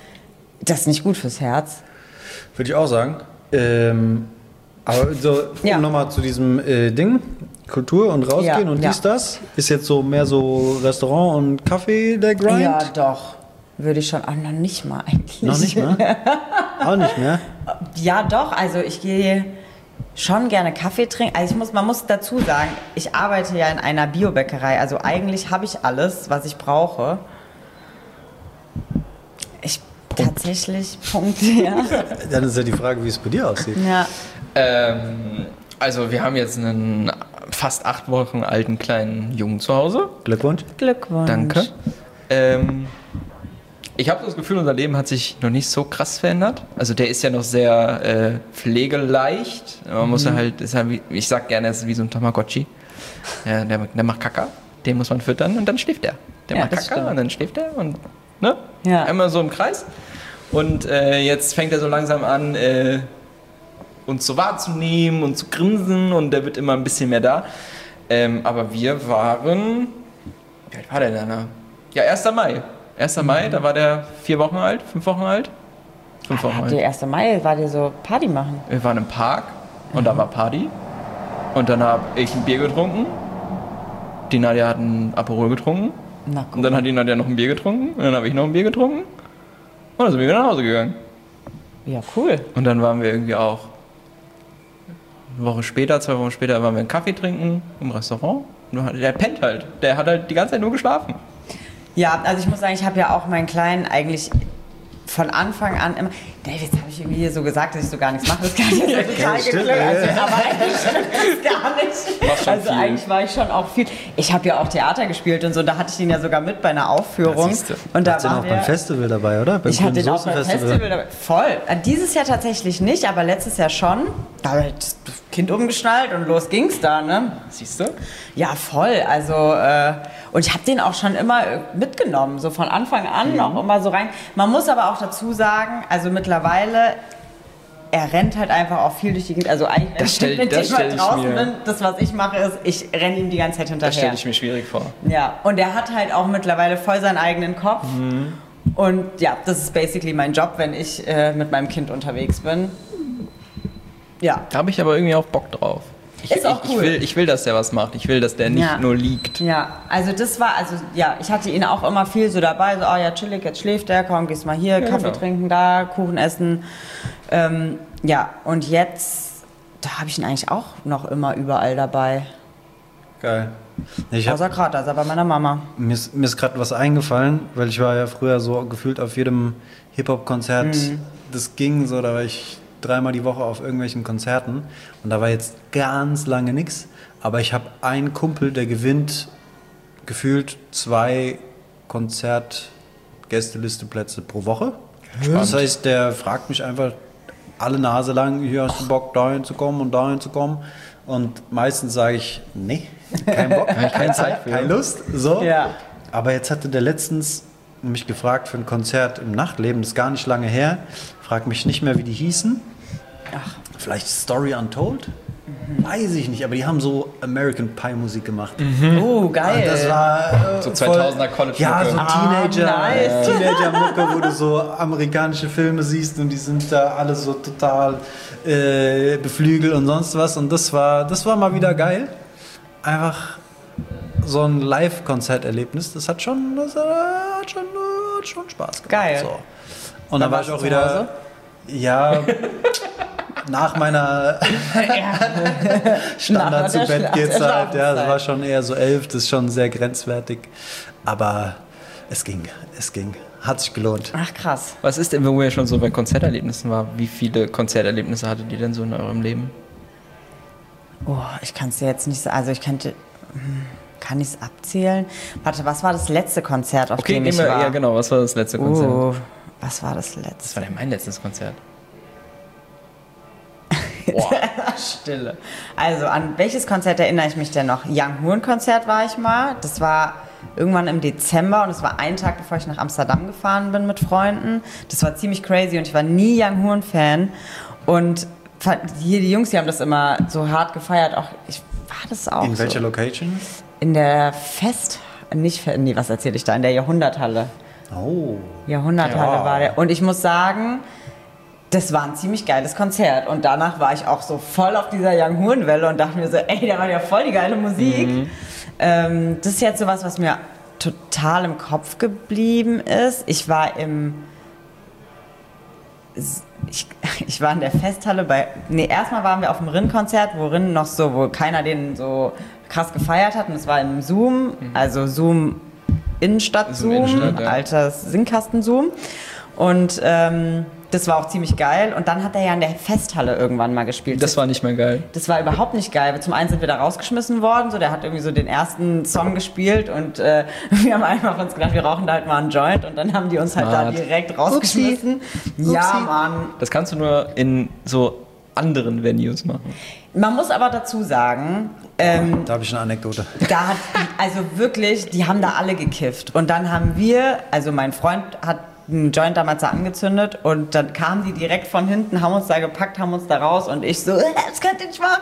das ist nicht gut fürs Herz. Würde ich auch sagen. Ähm, aber so, um Ja. nochmal zu diesem äh, Ding, Kultur und rausgehen Ja, und ja. dies, das, ist jetzt so mehr so Restaurant und Kaffee der Grind? Ja, doch. Würde ich schon, auch noch nicht mal eigentlich. Noch nicht mehr? Auch nicht mehr? Ja, doch. Also ich gehe schon gerne Kaffee trinken. Also ich muss, man muss dazu sagen, ich arbeite ja in einer Biobäckerei. Also eigentlich habe ich alles, was ich brauche. Ich tatsächlich, Punkt, ja. Dann ist ja die Frage, wie es bei dir aussieht. ja. Ähm, also wir haben jetzt einen fast acht Wochen alten kleinen Jungen zu Hause. Glückwunsch. Glückwunsch. Danke. Ähm, ich habe das Gefühl, unser Leben hat sich noch nicht so krass verändert. Also der ist ja noch sehr äh, pflegeleicht. Man muss ja halt, ist halt wie, ich sag gerne, es ist wie so ein Tamagotchi. Ja, der, der macht Kaka, den muss man füttern und dann schläft er. Der Ja, macht das Kaka stimmt. und dann schläft er und ne? Ja. Einmal so im Kreis. Und äh, jetzt fängt er so langsam an, äh, uns so wahrzunehmen und zu grinsen und der wird immer ein bisschen mehr da. Ähm, aber wir waren, wie alt war der denn da? Ja, erster Mai. erster Mai, da war der vier Wochen alt, fünf Wochen alt. fünf vor neun. Der erste Mai war dir so Party machen. Wir waren im Park und da war Party. Und dann habe ich ein Bier getrunken. Die Nadja hat ein Aperol getrunken. Na gut. Und dann hat die Nadja noch ein Bier getrunken. Und dann habe ich noch ein Bier getrunken. Und dann sind wir wieder nach Hause gegangen. Ja, cool. Und dann waren wir irgendwie auch eine Woche später, zwei Wochen später, waren wir einen Kaffee trinken im Restaurant. Und der pennt halt. Der hat halt die ganze Zeit nur geschlafen. Ja, also ich muss sagen, ich habe ja auch meinen Kleinen eigentlich von Anfang an immer... Dave, jetzt habe ich irgendwie hier so gesagt, dass ich so gar nichts mache. Das kann ich jetzt so total stimmt, geklungen. Also, ja. aber eigentlich stimmt das gar nicht. Machst schon Also viel. eigentlich war ich schon auch viel... Ich habe ja auch Theater gespielt und so. Da hatte ich ihn ja sogar mit bei einer Aufführung. Ja, siehste. und da Hast du den war auch beim der, Festival dabei, oder? Beim Ich hatte den auch beim Soßen-Festival. Festival dabei. Voll. Äh, Dieses Jahr tatsächlich nicht, aber letztes Jahr schon. Da habe ich das Kind umgeschnallt und los ging's da, ne? Siehst du? Ja, voll. Also, äh, und ich habe den auch schon immer äh, mitgenommen, so von Anfang an auch immer so rein. Man muss aber auch dazu sagen, also mittlerweile, er rennt halt einfach auch viel durch die Gegend. Also eigentlich, wenn Das stell- ich mit das dem mal stell ich draußen mir- bin, das, was ich mache, ist, ich renne ihm die ganze Zeit hinterher. Das stelle ich mir schwierig vor. Ja, und er hat halt auch mittlerweile voll seinen eigenen Kopf. Mhm. Und ja, das ist basically mein Job, wenn ich äh, mit meinem Kind unterwegs bin. Ja. Da habe ich aber irgendwie auch Bock drauf. Ich, Ist auch ich, cool. ich, will, ich will, dass der was macht. Ich will, dass der nicht Ja. nur liegt. Ja, also das war, also ja, ich hatte ihn auch immer viel so dabei, so, oh ja, chillig, jetzt schläft er, komm, gehst mal hier, Ja, Kaffee genau. trinken da, Kuchen essen. Ähm, ja, und jetzt, da habe ich ihn eigentlich auch noch immer überall dabei. Geil. Ich hab, Außer gerade, da ist er bei meiner Mama. mir ist, mir ist gerade was eingefallen, weil ich war ja früher so gefühlt auf jedem Hip-Hop-Konzert, das ging so, da war ich dreimal die Woche auf irgendwelchen Konzerten und da war jetzt ganz lange nichts, aber ich habe einen Kumpel, der gewinnt gefühlt zwei Konzert-Gästeliste-Plätze pro Woche. Das heißt, der fragt mich einfach alle Nase lang, hier hast du Bock, dahin zu kommen und dahin zu kommen. Und meistens sage ich, nee, kein Bock, keine Zeit, für. keine Lust. So. Ja. Aber jetzt hatte der letztens mich gefragt für ein Konzert im Nachtleben, das ist gar nicht lange her. Frag mich nicht mehr, wie die hießen. Ach. Vielleicht Story Untold? Weiß ich nicht, aber die haben so American Pie Musik gemacht. Oh, geil. Und das war äh, So voll- zweitausender College-Mucke. Ja, so Ah, Teenager, nice. Teenager-Mucke, wo du so amerikanische Filme siehst und die sind da alle so total äh, beflügelt und sonst was. Und das war, das war mal wieder geil. Einfach so ein Live-Konzerterlebnis. Das hat schon, das hat schon, hat schon Spaß gemacht. Geil. So. Und Wann dann war warst ich auch du zu wieder. Hause? Ja. Nach meiner Standard Nach zu der Bett Schla- geht's der halt. Ja, das Schlafenszeit. war schon eher so elf, das ist schon sehr grenzwertig. Aber es ging, es ging. Hat sich gelohnt. Ach, krass. Was ist denn, wo ihr schon so bei Konzerterlebnissen war? Wie viele Konzerterlebnisse hattet ihr denn so in eurem Leben? Oh, ich kann es dir jetzt nicht sagen. Also ich könnte, hm, kann ich es abzählen? Warte, was war das letzte Konzert, auf Okay, dem ich nehmen wir, war? ja genau, was war das letzte Konzert? Oh, was war das Das letzte? war denn mein letztes Konzert. Boah. Stille. Also, an welches Konzert erinnere ich mich denn noch? Young Horn Konzert war ich mal. Das war irgendwann im Dezember und es war ein Tag, bevor ich nach Amsterdam gefahren bin mit Freunden. Das war ziemlich crazy und ich war nie Young Horn Fan. Und hier die Jungs, die haben das immer so hart gefeiert. Auch ich war das auch In so. welcher Location? In der Fest... Nicht, Fe- nee, was erzähle ich da? In der Jahrhunderthalle. Oh. Jahrhunderthalle Ja. war der. Und ich muss sagen, das war ein ziemlich geiles Konzert. Und danach war ich auch so voll auf dieser Young Horn-Welle und dachte mir so, ey, da war ja voll die geile Musik. Mhm. Ähm, das ist jetzt so was, was mir total im Kopf geblieben ist. Ich war im... Ich, ich war in der Festhalle bei... Nee, erstmal waren wir auf dem Rin-Konzert, wo Rin noch so, wo keiner den so krass gefeiert hat. Und es war im Zoom, also Zoom Innenstadt-Zoom, Zoom Innenstadt, ja. altes Singkasten-Zoom. Und ähm, das war auch ziemlich geil. Und dann hat er ja in der Festhalle irgendwann mal gespielt. Das war nicht mehr geil. Das war überhaupt nicht geil. Zum einen sind wir da rausgeschmissen worden, so der hat irgendwie so den ersten Song gespielt und äh, wir haben einfach uns gedacht, wir rauchen da halt mal einen Joint und dann haben die uns halt da Smart. direkt rausgeschmissen. Ja, Upsi. Mann. Das kannst du nur in so anderen Venues machen. Man muss aber dazu sagen, ähm, Da habe ich eine Anekdote. da hat, also wirklich, die haben da alle gekifft. Und dann haben wir, also mein Freund hat einen Joint damals da angezündet und dann kamen die direkt von hinten, haben uns da gepackt, haben uns da raus und ich so, äh, das könnt ihr nicht machen.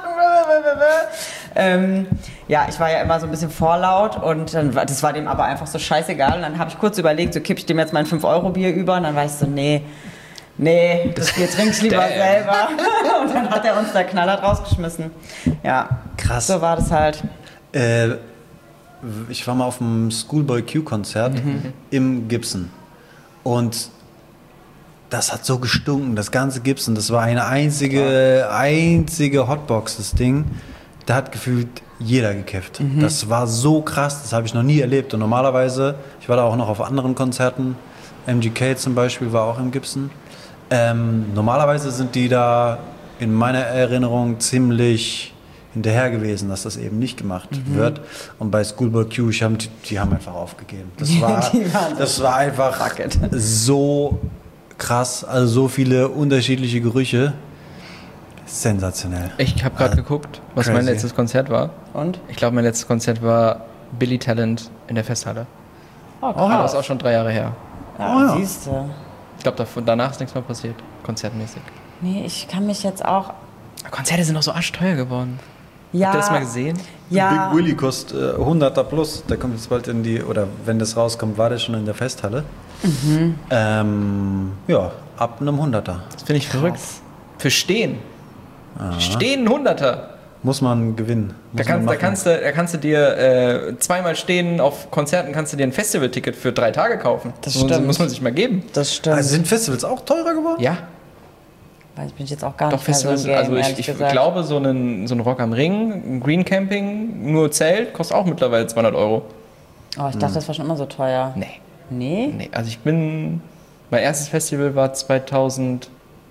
Ähm, ja, ich war ja immer so ein bisschen vorlaut und dann war, das war dem aber einfach so scheißegal. Und dann habe ich kurz überlegt, so kipp ich dem jetzt mein fünf Euro Bier über und dann war ich so, nee, Nee, das Bier trinkst lieber Damn. selber. Und dann hat er uns da knallhart rausgeschmissen. Ja, Krass. so war das halt. Äh, ich war mal auf einem Schoolboy Q-Konzert Mhm. im Gibson. Und das hat so gestunken, das ganze Gibson. Das war eine einzige, einzige Hotbox, das Ding. Da hat gefühlt jeder gekifft. Mhm. Das war so krass, das habe ich noch nie erlebt. Und normalerweise, ich war da auch noch auf anderen Konzerten, M G K zum Beispiel war auch im Gibson. Ähm, normalerweise sind die da in meiner Erinnerung ziemlich hinterher gewesen, dass das eben nicht gemacht Mhm. wird. Und bei Schoolboy Q, ich haben, die, die haben einfach aufgegeben. Das war, Die waren so, das war einfach fuck it. so krass, also so viele unterschiedliche Gerüche. Sensationell. Ich habe gerade geguckt, was mein crazy. letztes Konzert war. Und? Ich glaube, mein letztes Konzert war Billy Talent in der Festhalle. Oh, Aber das krass. ist auch schon drei Jahre her. Ja, Oh, ja. siehst du. Ich glaube, danach ist nichts mehr passiert, konzertmäßig. Nee, ich kann mich jetzt auch... Konzerte sind auch so arschteuer geworden. Ja, Habt ihr das mal gesehen? Ja, Big Willy kostet äh, hunderter plus. Der kommt jetzt bald in die, oder wenn das rauskommt, war der schon in der Festhalle. Mhm. Ähm, ja, ab einem Hunderter. Das finde ich verrückt. Für Stehen. Stehen ein Hunderter. Muss man gewinnen. Da Muss man kannst, da, machen. kannst du, da kannst du dir äh, zweimal stehen auf Konzerten, kannst du dir ein Festivalticket für drei Tage kaufen. Das muss, stimmt. muss man sich mal geben. das stimmt. Also sind Festivals auch teurer geworden? Ja, Weiß ich bin jetzt auch gar doch nicht mehr so im Festivals. Game, Also ich, ehrlich ich gesagt. glaube, so ein, so ein Rock am Ring, ein Green Camping, nur Zelt, kostet auch mittlerweile zweihundert Euro. Oh, ich dachte, das war schon immer so teuer. Nee, Nee? nee. Also ich bin, mein erstes Festival war zweitausendfünfzehn?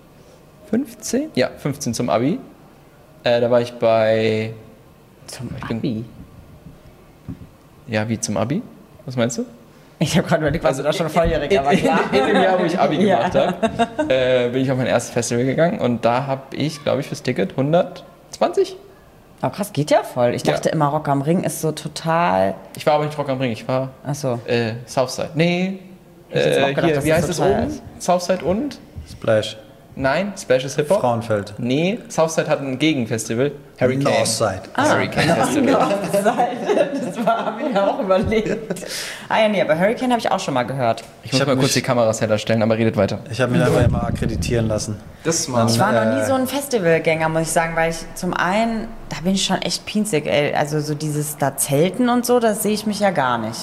Ja, fünfzehn zum Abi. Äh, da war ich bei, Zum Ich bin- Abi. ja, wie zum Abi? Was meinst du? Ich habe gerade überlegt, warst du da schon volljährig, aber in, klar. in, in dem Jahr, wo ich Abi Ja. gemacht habe, äh, bin ich auf mein erstes Festival gegangen und da habe ich, glaube ich, fürs Ticket hundertzwanzig. Oh krass, geht ja voll. Ich Ja. dachte immer, Rock am Ring ist so total... Ich war aber nicht Rock am Ring, ich war Achso. äh, Southside. Nee, Ich hätte jetzt auch äh, gedacht, hier, dass wie das heißt so es teuer oben? ist. Southside und? Splash. Nein, Splash ist Hip-Hop. Frauenfeld. Nee, Southside hat ein Gegenfestival. Hurricane. Northside. Hurricane Festival. Das war, habe ich ja auch überlegt. Ah ja, nee, aber Hurricane habe ich auch schon mal gehört. Ich muss hab mal mich- kurz die Kameras heller stellen, aber redet weiter. Ich habe mich einfach immer akkreditieren lassen. Das ist mal. Ich war noch nie Äh. so ein Festivalgänger, muss ich sagen, weil ich zum einen, da bin ich schon echt pinzig, ey. Also so dieses da Zelten und so, das sehe ich mich ja gar nicht.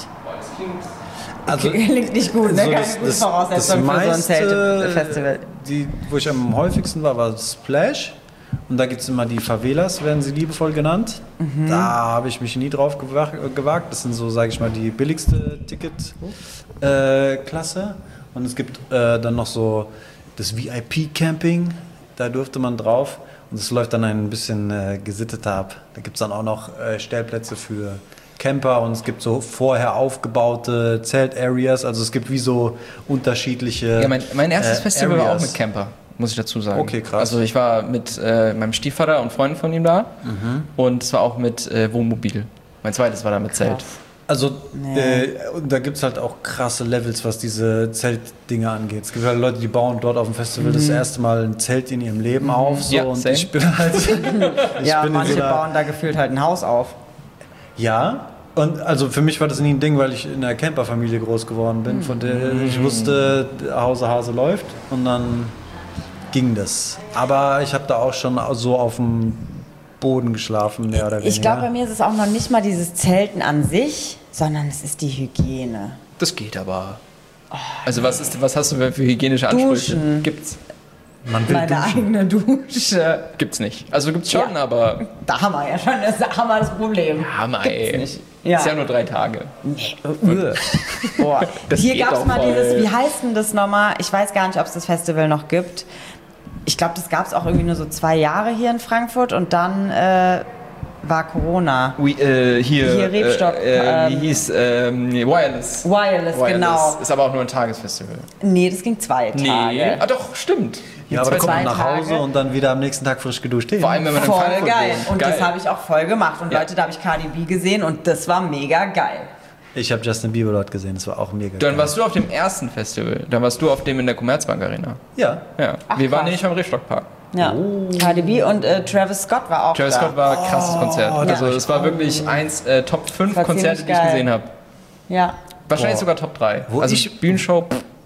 Also, Klingt nicht gut, ne? so Keine das- gute das- Voraussetzung das für so ein meiste, Zelte-Festival. Die, wo ich am häufigsten war, war Splash. Und da gibt es immer die Favelas, werden sie liebevoll genannt. Mhm. Da habe ich mich nie drauf gewa- gewagt. Das sind so, sage ich mal, die billigste Ticketklasse. Und es gibt äh, dann noch so das V I P-Camping. Da durfte man drauf. Und es läuft dann ein bisschen äh, gesitteter ab. Da gibt es dann auch noch äh, Stellplätze für Camper und es gibt so vorher aufgebaute Zelt-Areas. Also es gibt wie so unterschiedliche. Ja, mein, mein erstes äh, Festival war auch Areas. mit Camper, muss ich dazu sagen. Okay, krass. Also ich war mit äh, meinem Stiefvater und Freunden von ihm da und es war auch mit äh, Wohnmobil. Mein zweites war da mit Zelt. Also Nee. äh, und da gibt es halt auch krasse Levels, was diese Zeltdinger angeht. Es gibt halt Leute, die bauen dort auf dem Festival das erste Mal ein Zelt in ihrem Leben auf. So, Ja, und same. ich bin halt. ich Ja, bin in manche so einer- bauen da gefühlt halt ein Haus auf. Ja, und also für mich war das nie ein Ding, weil ich in einer Camperfamilie groß geworden bin, von der ich wusste, Hause Hase läuft und dann ging das. Aber ich habe da auch schon so auf dem Boden geschlafen, mehr oder weniger. Ich glaube, bei mir ist es auch noch nicht mal dieses Zelten an sich, sondern es ist die Hygiene. Das geht aber. Also was, ist, was hast du für hygienische Ansprüche? Duschen. Gibt's. Man will Meine duschen. eigene Dusche. Gibt's nicht. Also gibt's schon, Ja. aber Da haben wir ja schon das, da haben wir das Problem. Hammer, Gibt's ey. nicht. Ja. Ist ja nur drei Tage. Boah. Das Hier geht gab es auch mal voll. dieses, wie heißt denn das nochmal? Ich weiß gar nicht, ob es das Festival noch gibt. Ich glaube, das gab es auch irgendwie nur so zwei Jahre hier in Frankfurt und dann äh, war Corona. We, äh, hier, Hier Rebstock, Äh, äh, wie ähm, hieß ähm, Wireless. Wireless, genau. Ist aber auch nur ein Tagesfestival. Nee, das ging zwei Nee. Tage. Ah doch, stimmt. Ja, aber da kommt man zwei nach Hause Tage. und dann wieder am nächsten Tag frisch geduscht hin. Vor allem, wenn man in Voll Frankfurt geil. wohnt. Und geil. das habe ich auch voll gemacht. Und Ja. Leute, da habe ich Cardi B gesehen und das war mega geil. Ich habe Justin Bieber dort gesehen, das war auch mega Dann geil. warst du auf dem ersten Festival. Dann warst du auf dem in der Commerzbank Arena. Ja. Ja. Ach, Wir waren krass. nämlich am Rebstockpark. Ja. Cardi B und äh, Travis Scott war auch Travis da. Scott war ein krasses Konzert. Also ja. es war wirklich eins äh, Top fünf War Konzerte, ziemlich die ich geil. gesehen habe. Ja. Wahrscheinlich Boah. sogar Top drei. Wo Also ich- Bühnenshow, pff,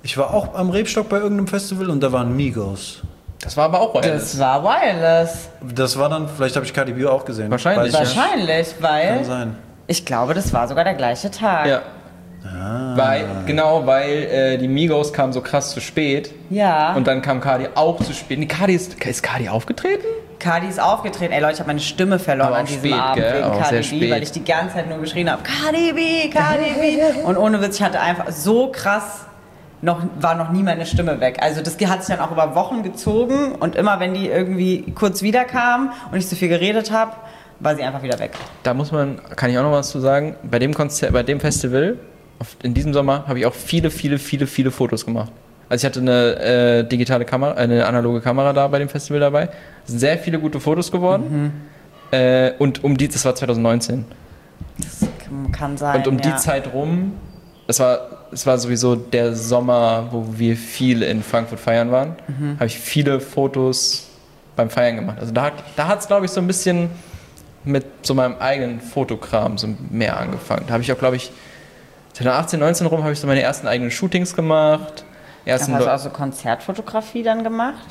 Ich war auch am Rebstock bei irgendeinem Festival und da waren Migos. Das war aber auch Wireless. Das war Wireless. Das war dann, vielleicht habe ich Cardi B auch gesehen. Wahrscheinlich, Weiß ich ja. Wahrscheinlich, weil Kann sein. ich glaube, das war sogar der gleiche Tag. Ja. Ah. Weil, genau, weil äh, die Migos kamen so krass zu spät. Ja. Und dann kam Cardi auch zu spät. Nee, Cardi ist, ist Cardi aufgetreten? Cardi ist aufgetreten. Ey Leute, ich habe meine Stimme verloren Aber an auch diesem spät, Abend gell? wegen Auch Cardi sehr B, spät. weil ich die ganze Zeit nur geschrien habe, Cardi B, Cardi B. Und ohne Witz, ich hatte einfach so krass, noch, war noch nie meine Stimme weg. Also das hat sich dann auch über Wochen gezogen und immer wenn die irgendwie kurz wiederkam und ich zu viel geredet habe, war sie einfach wieder weg. Da muss man, kann ich auch noch was zu sagen, bei dem Konzert, bei dem Festival, auf, in diesem Sommer, habe ich auch viele, viele, viele, viele Fotos gemacht. Also ich hatte eine äh, digitale Kamera, eine analoge Kamera da bei dem Festival dabei. Es sind sehr viele gute Fotos geworden. Mhm. Äh, und um die, das war zwanzig neunzehn. Das kann sein, Und um ja. die Zeit rum, das war, es war sowieso der Sommer, wo wir viel in Frankfurt feiern waren, mhm. habe ich viele Fotos beim Feiern gemacht. Also da, da hat es, glaube ich, so ein bisschen mit so meinem eigenen Fotokram so mehr angefangen. Da habe ich auch, glaube ich, zwanzig achtzehn, neunzehn rum habe ich so meine ersten eigenen Shootings gemacht. Ersten Hast du Le- auch so Konzertfotografie dann gemacht?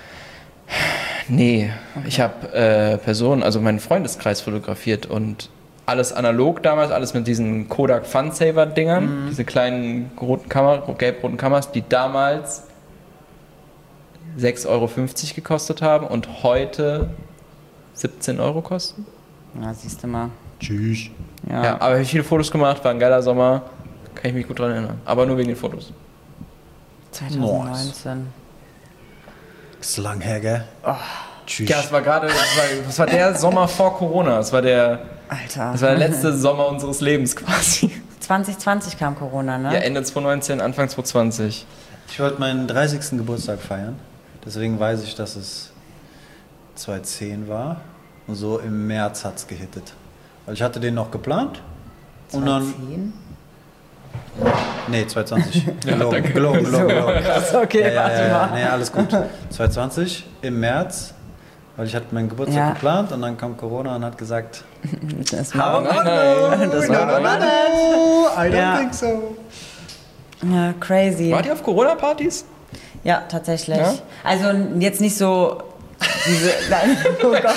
Nee, okay. Ich habe äh, Personen, also meinen Freundeskreis fotografiert und alles analog damals, alles mit diesen Kodak Funsaver-Dingern, mhm. diese kleinen roten Kamera, gelb-roten Kameras, die damals sechs Euro fünfzig gekostet haben und heute siebzehn Euro kosten. Na, siehst du mal. Tschüss. Ja, Ja, aber habe ich viele Fotos gemacht, war ein geiler Sommer, kann ich mich gut dran erinnern. Aber nur wegen den Fotos. zwanzig neunzehn. Das ist lang her, gell? Oh. Tschüss. Ja, es war gerade, das war, das war der Sommer vor Corona, das war der, Alter. das war der letzte Sommer unseres Lebens quasi. zwanzig zwanzig kam Corona, ne? Ja, Ende zwanzig neunzehn, Anfang zwanzig zwanzig. Ich wollte meinen dreißigsten Geburtstag feiern. Deswegen weiß ich, dass es zwanzig zehn war. Und so im März hat es gehittet. Weil ich hatte den noch geplant. Und dann. zwanzig Nee, zwanzig zwanzig. Ja, Gelogen, danke. gelogen, gelogen, gelogen. Krass, okay, Ja, ja, warte ja, ja. mal. Nee, alles gut. zwanzig zwanzig im März. Weil ich hatte meinen Geburtstag Ja. geplant und dann kam Corona und hat gesagt, Das war, Nein, nein. das war aber nicht. I don't Ja. think so. Ja, crazy. Wart ihr auf Corona-Partys? Ja, tatsächlich. Ja? Also jetzt nicht so diese. Nein, oh Gott.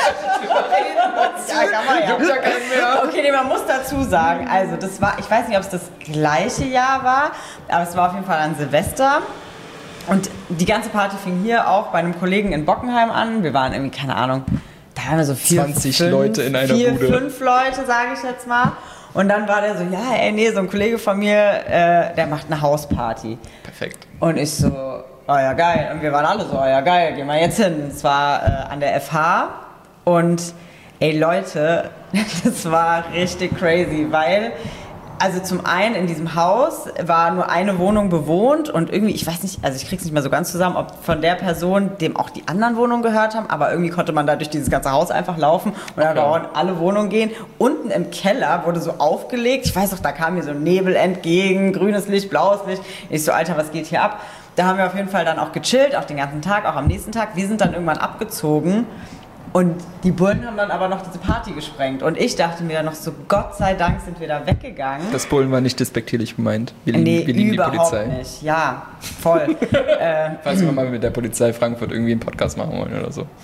Ja, kann man ja. Okay, nee, man muss dazu sagen, also das war, ich weiß nicht, ob es das gleiche Jahr war, aber es war auf jeden Fall an Silvester. Und die ganze Party fing hier auch bei einem Kollegen in Bockenheim an. Wir waren irgendwie, keine Ahnung, da waren wir so vier, zwanzig fünf, Leute in einer vier, Bude. fünf Leute, sage ich jetzt mal. Und dann war der so, ja, ey, nee, so ein Kollege von mir, äh, der macht eine Hausparty. Perfekt. Und ich so, oh ja, geil. Und wir waren alle so, oh ja, geil, gehen wir jetzt hin. Es war äh, an der F H. Und ey, Leute, das war richtig crazy, weil, also zum einen in diesem Haus war nur eine Wohnung bewohnt und irgendwie, ich weiß nicht, also ich krieg's nicht mehr so ganz zusammen, ob von der Person, dem auch die anderen Wohnungen gehört haben, aber irgendwie konnte man da durch dieses ganze Haus einfach laufen und dann Okay. auch in alle Wohnungen gehen. Unten im Keller wurde so aufgelegt, ich weiß noch, da kam mir so Nebel entgegen, grünes Licht, blaues Licht. Ich so, Alter, was geht hier ab? Da haben wir auf jeden Fall dann auch gechillt, auch den ganzen Tag, auch am nächsten Tag. Wir sind dann irgendwann abgezogen. Und die Bullen haben dann aber noch diese Party gesprengt. Und ich dachte mir dann noch so, Gott sei Dank sind wir da weggegangen. Das Bullen war nicht despektierlich gemeint. Wir lieben, nee, wir lieben die überhaupt Polizei. nicht. Ja, voll. äh, Falls wir mal mit der Polizei Frankfurt irgendwie einen Podcast machen wollen oder so.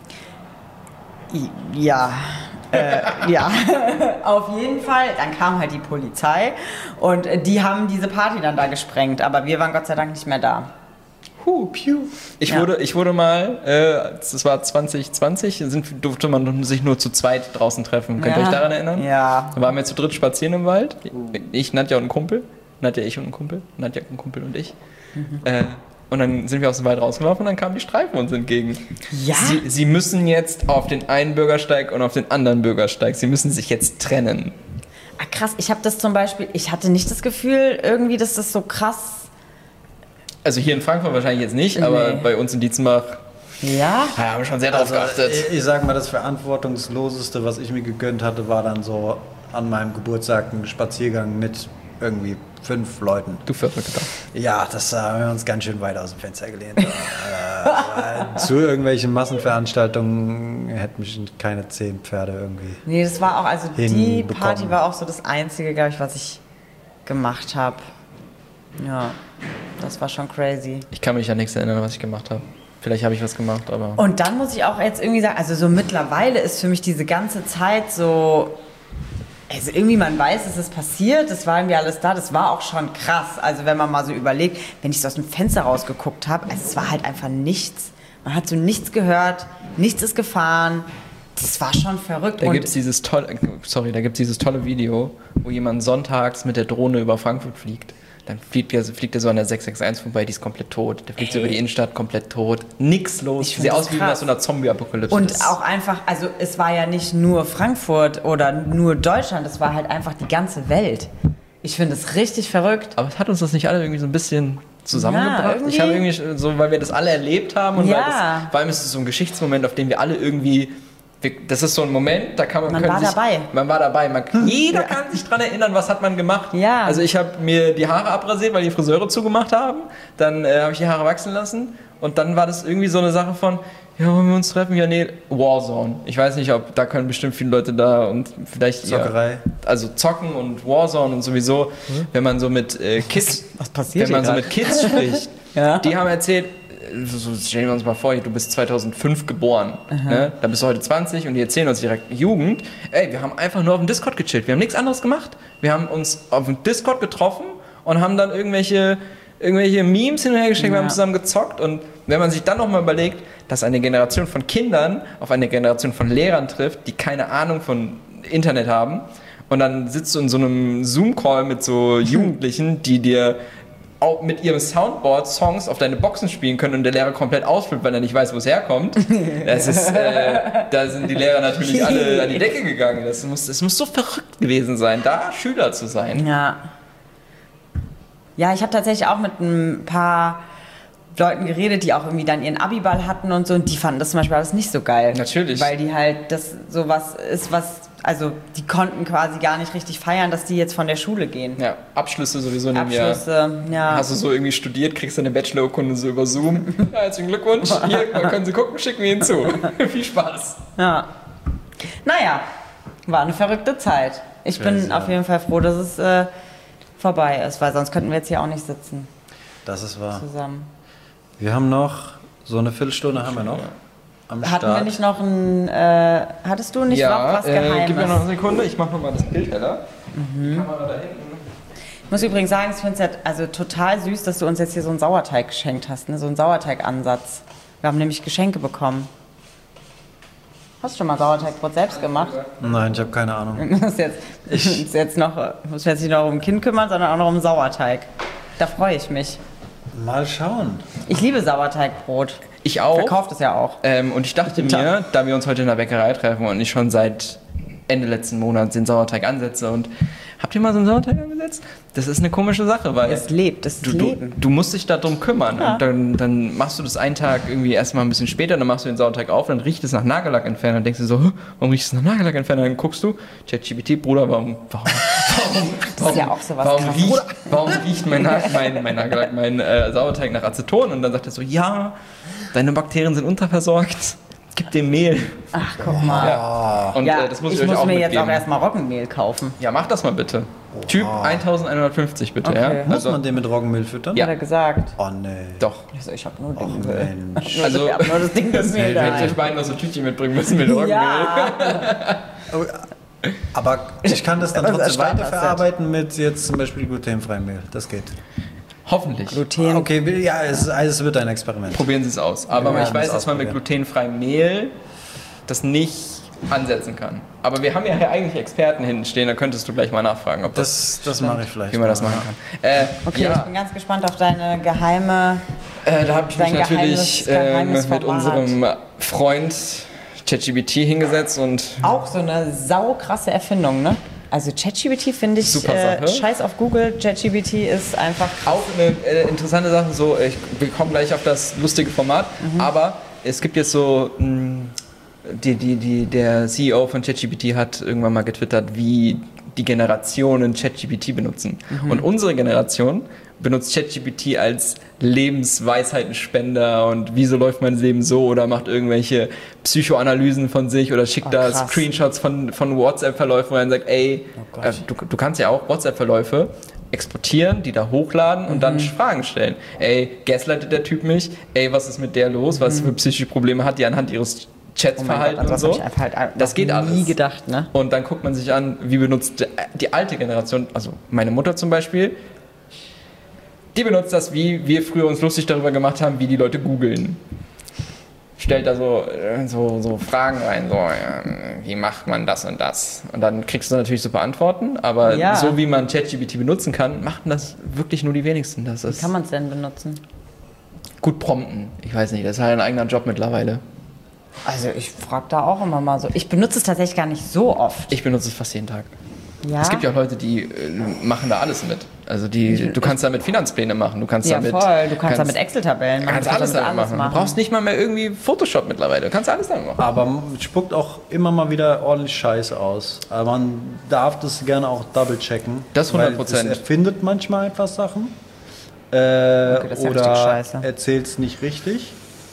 i- ja, äh, ja, auf jeden Fall. Dann kam halt die Polizei und äh, die haben diese Party dann da gesprengt. Aber wir waren Gott sei Dank nicht mehr da. Huh, piu. Ich, Ja. wurde, ich wurde mal, äh, das war zwanzig zwanzig, sind, durfte man sich nur zu zweit draußen treffen. Könnt ihr Ja. euch daran erinnern? Ja. Da waren wir zu dritt spazieren im Wald. Ich, Nadja und ein Kumpel. Nadja, ich und ein Kumpel. Nadja, ein Kumpel und ich. Mhm. Äh, und dann sind wir aus dem Wald rausgelaufen und dann kamen die Streifen uns entgegen. Ja? Sie, sie müssen jetzt auf den einen Bürgersteig und auf den anderen Bürgersteig. Sie müssen sich jetzt trennen. Ah, krass, ich habe das zum Beispiel, ich hatte nicht das Gefühl irgendwie, dass das so krass. Also hier in Frankfurt wahrscheinlich jetzt nicht, aber Nee. bei uns in Dietzenbach Ja? ja, haben wir schon sehr drauf Also, geachtet. ich, ich sag mal, das Verantwortungsloseste, was ich mir gegönnt hatte, war dann so an meinem Geburtstag ein Spaziergang mit irgendwie fünf Leuten. Du Verrückter. Ja, das haben wir uns ganz schön weit aus dem Fenster gelehnt. äh, zu irgendwelchen Massenveranstaltungen hätten mich keine zehn Pferde irgendwie. Nee, das war auch, also die Hinbekommen. Party war auch so das Einzige, glaube ich, was ich gemacht habe. Ja, das war schon crazy. Ich kann mich an nichts erinnern, was ich gemacht habe. Vielleicht habe ich was gemacht, aber... Und dann muss ich auch jetzt irgendwie sagen, also so mittlerweile ist für mich diese ganze Zeit so... Also irgendwie, man weiß, es ist passiert, es war irgendwie alles da, das war auch schon krass. Also wenn man mal so überlegt, wenn ich so aus dem Fenster rausgeguckt habe, also es war halt einfach nichts. Man hat so nichts gehört, nichts ist gefahren. Das war schon verrückt. Da gibt es dieses tolle, sorry, da gibt's dieses tolle Video, wo jemand sonntags mit der Drohne über Frankfurt fliegt. Dann fliegt er, fliegt er so an der sechs sechs eins vorbei, die ist komplett tot. Der fliegt so über die Innenstadt, komplett tot. Nix los. Sieht aus wie nach so einer Zombie-Apokalypse. Und auch einfach, also es war ja nicht nur Frankfurt oder nur Deutschland, es war halt einfach die ganze Welt. Ich finde es richtig verrückt. Aber hat uns das nicht alle irgendwie so ein bisschen zusammengebracht? Ja, ich habe irgendwie so, weil wir das alle erlebt haben und ja. weil das, vor allem ist es so ein Geschichtsmoment, auf den wir alle irgendwie... Das ist so ein Moment, da kann man... Man können war sich, dabei. Man war dabei. Man, jeder kann sich dran erinnern, was hat man gemacht. Ja. Also ich habe mir die Haare abrasiert, weil die Friseure zugemacht haben. Dann äh, habe ich die Haare wachsen lassen. Und dann war das irgendwie so eine Sache von, ja, wollen wir uns treffen? Ja, nee, Warzone. Ich weiß nicht, ob da können bestimmt viele Leute da und vielleicht... Zockerei. Ja, also zocken und Warzone und sowieso, mhm. wenn man so mit äh, Kids... Was passiert Wenn man so grad? mit Kids spricht, ja. Die haben erzählt... So, stellen wir uns mal vor, du bist zweitausendfünf geboren, ne? Da bist du heute zwanzig und die erzählen uns direkt Jugend. Ey, wir haben einfach nur auf dem Discord gechillt, wir haben nichts anderes gemacht. Wir haben uns auf dem Discord getroffen und haben dann irgendwelche, irgendwelche Memes hin und her geschickt, ja. Wir haben zusammen gezockt. Und wenn man sich dann nochmal überlegt, dass eine Generation von Kindern auf eine Generation von Lehrern trifft, die keine Ahnung von Internet haben, und dann sitzt du in so einem Zoom-Call mit so Jugendlichen, die dir auch mit ihrem Soundboard Songs auf deine Boxen spielen können und der Lehrer komplett ausflippt, weil er nicht weiß, wo es herkommt. Das ist, äh, da sind die Lehrer natürlich alle an die Decke gegangen. Das muss, das muss so verrückt gewesen sein, da Schüler zu sein. Ja. Ja, ich habe tatsächlich auch mit ein paar Leuten geredet, die auch irgendwie dann ihren Abiball hatten und so, und die fanden das zum Beispiel alles nicht so geil. Natürlich. Weil die halt, das sowas ist, was, also die konnten quasi gar nicht richtig feiern, dass die jetzt von der Schule gehen. Ja, Abschlüsse sowieso in dem Jahr. Abschlüsse, ja. Hast du so irgendwie studiert, kriegst deine Bachelorurkunde so über Zoom. Ja, herzlichen Glückwunsch, hier, können Sie gucken, schicken wir Ihnen zu. Viel Spaß. Ja. Naja, war eine verrückte Zeit. Ich bin Crazy, auf ja. jeden Fall froh, dass es äh, vorbei ist, weil sonst könnten wir jetzt hier auch nicht sitzen Das ist wahr. zusammen. Wir haben noch, so eine Viertelstunde haben wir noch am Hatten Start. wir nicht noch ein, äh, hattest du nicht noch Ja, was äh, Geheimes? gib mir noch eine Sekunde, ich mach nochmal das Bild heller. Mhm. Kamera da hinten. Ich muss übrigens sagen, ich finde es ja also total süß, dass du uns jetzt hier so einen Sauerteig geschenkt hast, ne? So einen Sauerteigansatz. Wir haben nämlich Geschenke bekommen. Hast du schon mal Sauerteigbrot selbst gemacht? Nein, ich habe keine Ahnung. Ich muss jetzt, ich muss jetzt noch, muss jetzt nicht noch um ein Kind kümmern, sondern auch noch um Sauerteig. Da freue ich mich. Mal schauen. Ich liebe Sauerteigbrot. Ich auch. Verkauft es ja auch. Ähm, und ich dachte mir, da wir uns heute in der Bäckerei treffen und ich schon seit Ende letzten Monats den Sauerteig ansetze und habt ihr mal so einen Sauerteig angesetzt? Das ist eine komische Sache, weil Es lebt, das du, ist du, Leben. du musst dich darum kümmern. Ja. Und dann, dann machst du das einen Tag irgendwie erstmal ein bisschen später, dann machst du den Sauerteig auf, dann riecht es nach Nagellackentferner. Dann denkst du so, "Hä, warum riecht es nach Nagellackentferner? Dann guckst du, ChatGPT, Bruder, warum, warum, warum, Das ist ja auch sowas warum, krass. riecht, warum riecht mein, Na- mein, mein, Nagellack, mein äh, Sauerteig nach Aceton? Und dann sagt er so, ja, deine Bakterien sind unterversorgt. Gib dem Mehl. Ach, guck mal. Ja. Und Ja, äh, das muss ich ich euch muss auch mir mitgeben. jetzt auch erstmal Roggenmehl kaufen. Ja, mach das mal bitte. Typ elfhundertfünfzig bitte, Okay. ja? Muss Also, man den mit Roggenmehl füttern? Ja. Hat er gesagt. Oh nee. doch. Also ich habe nur Oh Dingenmehl. Mensch. Also- ich hab nur das Ding des Mehl Ich hätte da. euch beiden noch so Tütchen mitbringen müssen mit Roggenmehl. Ja. Aber ich kann das dann Das trotzdem erspart das weiterverarbeiten mit jetzt zum Beispiel glutenfreiem Mehl. Das geht. Hoffentlich. Gluten. Okay, ja, es, es wird ein Experiment. Probieren Sie es aus. Aber Ja, ich weiß, das dass man mit ausprobieren. glutenfreiem Mehl das nicht ansetzen kann. Aber wir haben ja hier eigentlich Experten hinten stehen, da könntest du gleich mal nachfragen, ob das, Das, das mache ich vielleicht. wie man das mal. machen kann. Äh, Okay, ich ja, bin ganz gespannt auf deine geheime... äh, da habe ich mich dein natürlich geheimes- geheimes ähm, mit Format. unserem Freund ChatGPT hingesetzt und Auch so eine saukrasse Erfindung, ne? Also ChatGPT finde ich, Super äh, Sache. scheiß auf Google, ChatGPT ist einfach... auch eine äh, interessante Sache, so, ich, wir kommen gleich auf das lustige Format, Mhm. aber es gibt jetzt so, mh, die, die, die, der C E O von ChatGPT hat irgendwann mal getwittert, wie die Generationen ChatGPT benutzen. Mhm. Und unsere Generation benutzt ChatGPT als Lebensweisheitenspender und wieso läuft mein Leben so oder macht irgendwelche Psychoanalysen von sich oder schickt Oh, da krass. Screenshots von, von WhatsApp-Verläufen, wo er dann sagt, ey, Oh Gott. äh, du, du kannst ja auch WhatsApp-Verläufe exportieren, die da hochladen und mhm. dann Fragen stellen. Ey, gaslightet der Typ mich? Ey, was ist mit der los? Mhm. Was für psychische Probleme hat die anhand ihres Chatsverhalten oh und so? Ich halt das geht alles. Nie gedacht, ne? Und dann guckt man sich an, wie benutzt die alte Generation, also meine Mutter zum Beispiel, die benutzt das, wie wir früher uns lustig darüber gemacht haben, wie die Leute googeln. Stellt da so, so, so Fragen rein, so, ja, wie macht man das und das? Und dann kriegst du natürlich super Antworten, aber ja. so wie man ChatGPT benutzen kann, machen das wirklich nur die wenigsten. Das ist wie kann man es denn benutzen? Gut prompten. Ich weiß nicht, das ist halt ein eigener Job mittlerweile. Also ich frage da auch immer mal so. Ich benutze es tatsächlich gar nicht so oft. Ich benutze es fast jeden Tag. Ja? Es gibt ja auch Leute, die äh, machen da alles mit. Also die, du kannst damit Finanzpläne machen, du kannst ja, damit... voll. Du kannst, kannst damit Excel-Tabellen machen. Kannst alles damit machen. machen. Du brauchst nicht mal mehr irgendwie Photoshop mittlerweile. Du kannst alles damit machen. Aber man spuckt auch immer mal wieder ordentlich Scheiße aus. Aber man darf das gerne auch double-checken. Das hundert Prozent. Weil es erfindet manchmal einfach Sachen. Äh, okay, das ist oder ja erzählt es nicht richtig.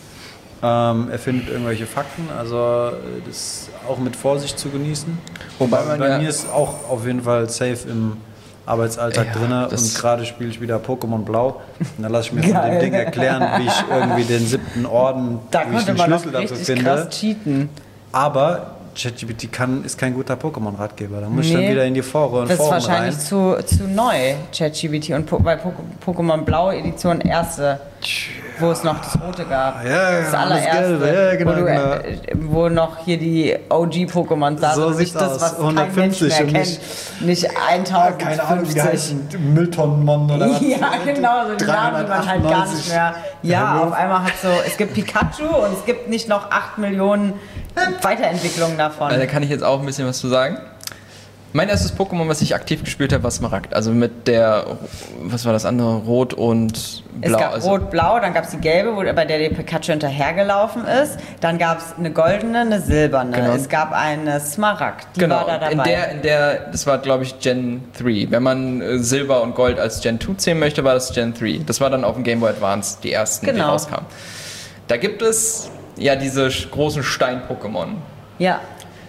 Ähm, erfindet irgendwelche Fakten. Also das ist auch mit Vorsicht zu genießen. Wobei man bei ja mir ist auch auf jeden Fall safe im Arbeitsalltag ja, drin und gerade spiele ich wieder Pokémon Blau. Und dann lasse ich mir von dem Ding erklären, wie ich irgendwie den siebten Orden, da wie ich den Schlüssel dafür finde. Krass cheaten. Aber ChatGPT kann, ist kein guter Pokémon-Ratgeber. Da muss nee, ich dann wieder in die Foren rein. Das ist wahrscheinlich zu, zu neu, ChatGPT. Und po, weil Pokémon Blau Edition erste, wo es noch das rote gab. Ja, ja, das allererste. Das ja, genau, wo, du, genau. äh, wo noch hier die O G-Pokémon saßen. So und nicht das, was kein Mensch mehr kennt. Nicht, nicht eintausendfünfzig. Keine Ahnung, wie die heißen. Mülltonnenmann oder was? Ja, genau. So die Namen, die man halt gar nicht mehr... Ja, auf einmal hat so... Es gibt Pikachu und es gibt nicht noch acht Millionen Weiterentwicklungen davon. Da kann ich jetzt auch ein bisschen was zu sagen. Mein erstes Pokémon, was ich aktiv gespielt habe, war Smaragd. Also mit der, was war das andere? Rot und Blau. Es gab also Rot-Blau, dann gab es die gelbe, wo, bei der der Pikachu hinterhergelaufen ist. Dann gab es eine goldene, eine silberne. Genau. Es gab eine Smaragd, die genau. war da dabei. In der, in der, das war glaube ich Gen drei. Wenn man äh, Silber und Gold als Gen zwei zählen möchte, war das Gen drei. Das war dann auf dem Game Boy Advance die ersten, genau. die rauskamen. Da gibt es ja diese großen Stein-Pokémon. Ja.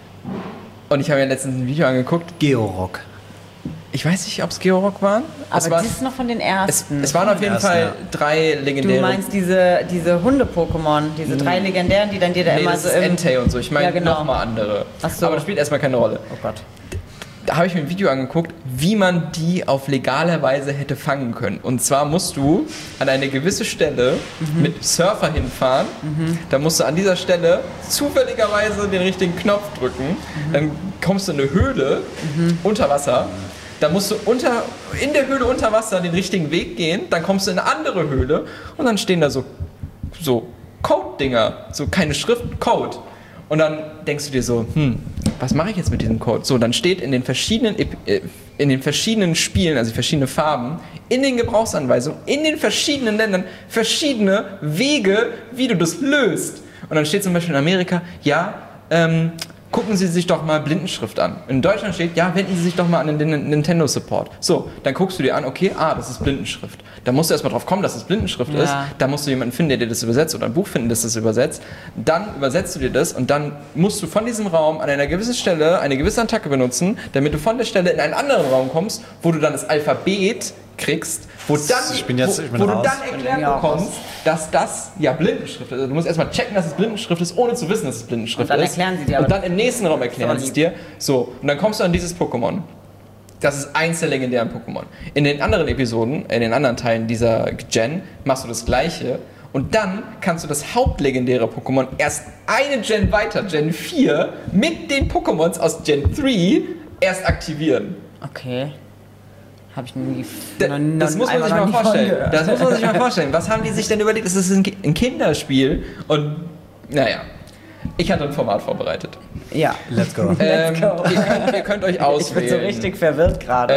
Und ich habe mir letztens ein Video angeguckt. Georock. Ich weiß nicht, ob es Georock waren. Aber es war, das ist noch von den ersten. Es, es waren auf jeden ersten, Fall ja. drei legendäre. Du meinst diese, diese Hunde-Pokémon, diese drei legendären, die dann dir da nee, immer das so... ist Entei und so. Ich meine ja, genau. nochmal andere. Ach so. Aber das spielt erstmal keine Rolle. Oh Gott. Da habe ich mir ein Video angeguckt, wie man die auf legale Weise hätte fangen können. Und zwar musst du an eine gewisse Stelle mhm. mit Surfer hinfahren. Mhm. Da musst du an dieser Stelle zufälligerweise den richtigen Knopf drücken. Mhm. Dann kommst du in eine Höhle mhm. unter Wasser. Da musst du unter, in der Höhle unter Wasser den richtigen Weg gehen. Dann kommst du in eine andere Höhle und dann stehen da so, so Code-Dinger. So keine Schrift, Code. Und dann denkst du dir so, hm, was mache ich jetzt mit diesem Code? So, dann steht in den verschiedenen, in den verschiedenen Spielen, also verschiedene Farben, in den Gebrauchsanweisungen, in den verschiedenen Ländern, verschiedene Wege, wie du das löst. Und dann steht zum Beispiel in Amerika, ja, ähm, gucken Sie sich doch mal Blindenschrift an. In Deutschland steht, ja, wenden Sie sich doch mal an den Nintendo Support. So, dann guckst du dir an, okay, ah, das ist Blindenschrift. Da musst du erstmal drauf kommen, dass es Blindenschrift ja. ist. Da musst du jemanden finden, der dir das übersetzt oder ein Buch finden, das das übersetzt. Dann übersetzt du dir das und dann musst du von diesem Raum an einer gewissen Stelle eine gewisse Attacke benutzen, damit du von der Stelle in einen anderen Raum kommst, wo du dann das Alphabet kriegst, wo, dann, ich bin jetzt, ich bin wo, wo raus. du dann erklärt bekommst, dass das ja Blindenschrift ist. Also du musst erstmal checken, dass es Blindenschrift ist, ohne zu wissen, dass es Blindenschrift ist. Und dann erklären sie dir. Und dann im nächsten Raum erklären sie es dir. So, und dann kommst du an dieses Pokémon. Das ist eins der legendären Pokémon. In den anderen Episoden, in den anderen Teilen dieser Gen, machst du das Gleiche. Und dann kannst du das hauptlegendäre Pokémon erst eine Gen weiter, Gen vier, mit den Pokémons aus Gen drei erst aktivieren. Okay. Habe ich nie. Da, noch, das muss man sich mal vorstellen. Das muss man sich mal vorstellen. Was haben die sich denn überlegt? Das ist ein Kinderspiel und naja, ich hatte ein Format vorbereitet. Ja. Let's go. Ähm, Let's go. Ihr, könnt, ihr könnt euch auswählen. Ich bin so richtig verwirrt gerade.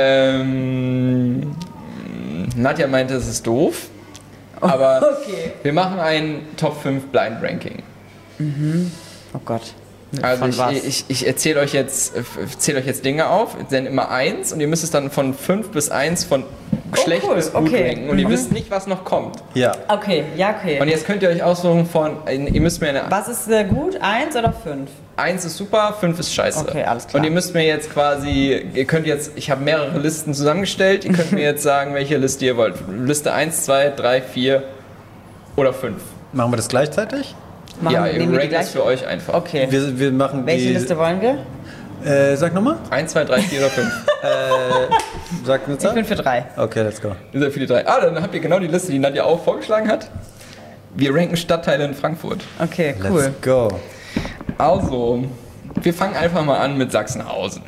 Ähm, Nadja meinte, es ist doof, aber okay. Wir machen ein Top fünf Blind Ranking. Mhm. Oh Gott. Also ich, ich, ich erzähle euch jetzt, erzähle euch jetzt Dinge auf, denn immer eins und ihr müsst es dann von fünf bis eins von schlechtes cool. gut Okay. ranken und ihr Mhm. wisst nicht, was noch kommt. Ja. Okay, ja, okay. Und jetzt könnt ihr euch aussuchen von, ihr müsst mir eine Was ist äh, gut? Eins oder fünf? eins ist super, fünf ist scheiße. Okay, alles klar. Und ihr müsst mir jetzt quasi, ihr könnt jetzt, ich habe mehrere Listen zusammengestellt, ihr könnt mir jetzt sagen, welche Liste ihr wollt. Liste eins, zwei, drei, vier oder fünf. Machen wir das gleichzeitig? Machen, Ja, ihr nehmen wir die rankt das gleich? für euch einfach. Okay. Wir, wir machen Welche die... Liste wollen wir? Äh, sag nochmal. eins, zwei, drei, vier oder fünf. Sag eine Ich Zahl. bin für drei. Okay, let's go. Ihr seid für die drei. Ah, dann habt ihr genau die Liste, die Nadja auch vorgeschlagen hat. Wir ranken Stadtteile in Frankfurt. Okay, Let's cool. go. Also, wir fangen einfach mal an mit Sachsenhausen.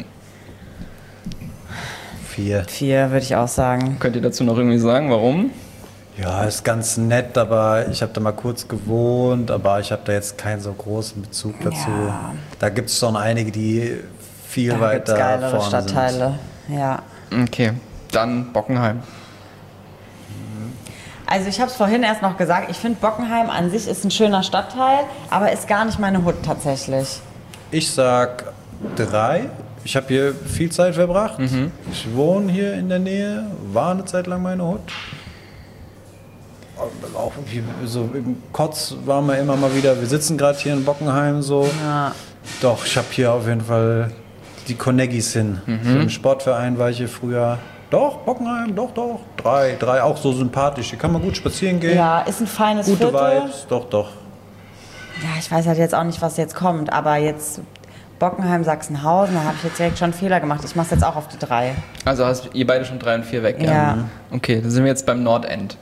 Vier. Vier würde ich auch sagen. Könnt ihr dazu noch irgendwie sagen, warum? Ja, ist ganz nett, aber ich habe da mal kurz gewohnt, aber ich habe da jetzt keinen so großen Bezug dazu. Ja. Da gibt es schon einige, die viel Da gibt's weiter geilere vorne Stadtteile. Ja. Okay, dann Bockenheim. Also ich habe es vorhin erst noch gesagt, ich finde Bockenheim an sich ist ein schöner Stadtteil, aber ist gar nicht meine Hut tatsächlich. sind. Ich sag drei. Ich habe hier viel Zeit verbracht. Ich wohne hier in der Nähe, war eine Zeit lang meine Hut. Auch hier, so im Kotz waren wir immer mal wieder. Wir sitzen gerade hier in Bockenheim so. Ja. Doch, ich habe hier auf jeden Fall die Connegis hin. So Im Sportverein war ich hier früher. Doch, Bockenheim, doch, doch. Drei, drei, auch so sympathisch. Hier kann man gut spazieren gehen. Ja, ist ein feines Gute Viertel. Vibes, doch, doch. Ja, ich weiß halt jetzt auch nicht, was jetzt kommt, aber jetzt Bockenheim, Sachsenhausen, da habe ich jetzt direkt schon einen Fehler gemacht. Ich mache es jetzt auch auf die drei. Also hast ihr beide schon drei und vier weg, Ja. Okay, dann sind wir jetzt beim Nordend.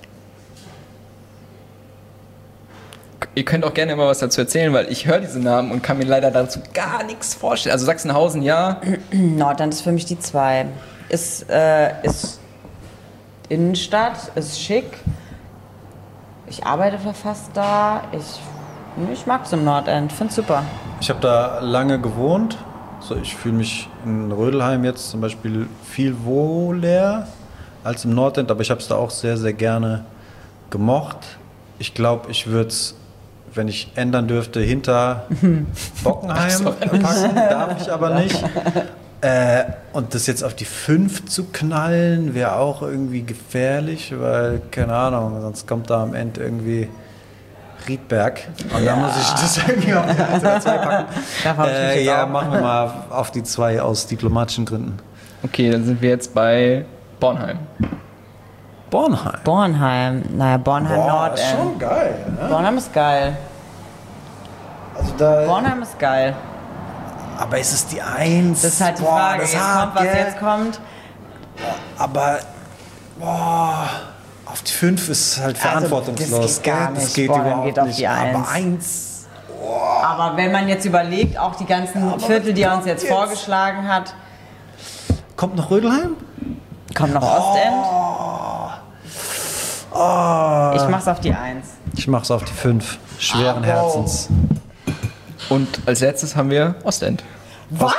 Ihr könnt auch gerne immer was dazu erzählen, weil ich höre diese Namen und kann mir leider dazu gar nichts vorstellen. Also Sachsenhausen, ja. Nordend ist für mich die zwei. Ist, äh, ist Innenstadt, ist schick. Ich arbeite fast da. Ich, ich mag es im Nordend, finde es super. Ich habe da lange gewohnt. So, ich fühle mich in Rödelheim jetzt zum Beispiel viel wohler als im Nordend, aber ich habe es da auch sehr, sehr gerne gemocht. Ich glaube, ich würde es, wenn ich ändern dürfte, hinter Bockenheim packen, darf ich aber nicht. Äh, und das jetzt auf die fünf zu knallen, wäre auch irgendwie gefährlich, weil, keine Ahnung, sonst kommt da am Ende irgendwie Riedberg. Und da muss ich das irgendwie auf die eins oder zwei packen. Da hab ich mich Äh, jetzt ja, auch. machen wir mal auf die zwei aus diplomatischen Gründen. Okay, dann sind wir jetzt bei Bornheim. Bornheim. Bornheim, naja, Bornheim Boah, ist Nordend. schon geil. Ne? Bornheim ist geil. Also da, Bornheim ist geil. aber ist es die Eins? Das ist halt die Boah, Frage. das Jetzt hart, kommt, was gell? jetzt kommt. Aber boah, auf die fünf ist halt verantwortungslos. Also, das geht gar gell? Das nicht. geht Bornheim überhaupt geht auf nicht. die Eins. Aber Eins. Aber wenn man jetzt überlegt, auch die ganzen Viertel, die er uns jetzt, jetzt? vorgeschlagen hat, Kommt noch Rödelheim? kommt noch Ostend. Oh. Ich mach's auf die Eins. Ich mach's auf die fünf. Schweren Ah, Herzens. Und als letztes haben wir Ostend. Was?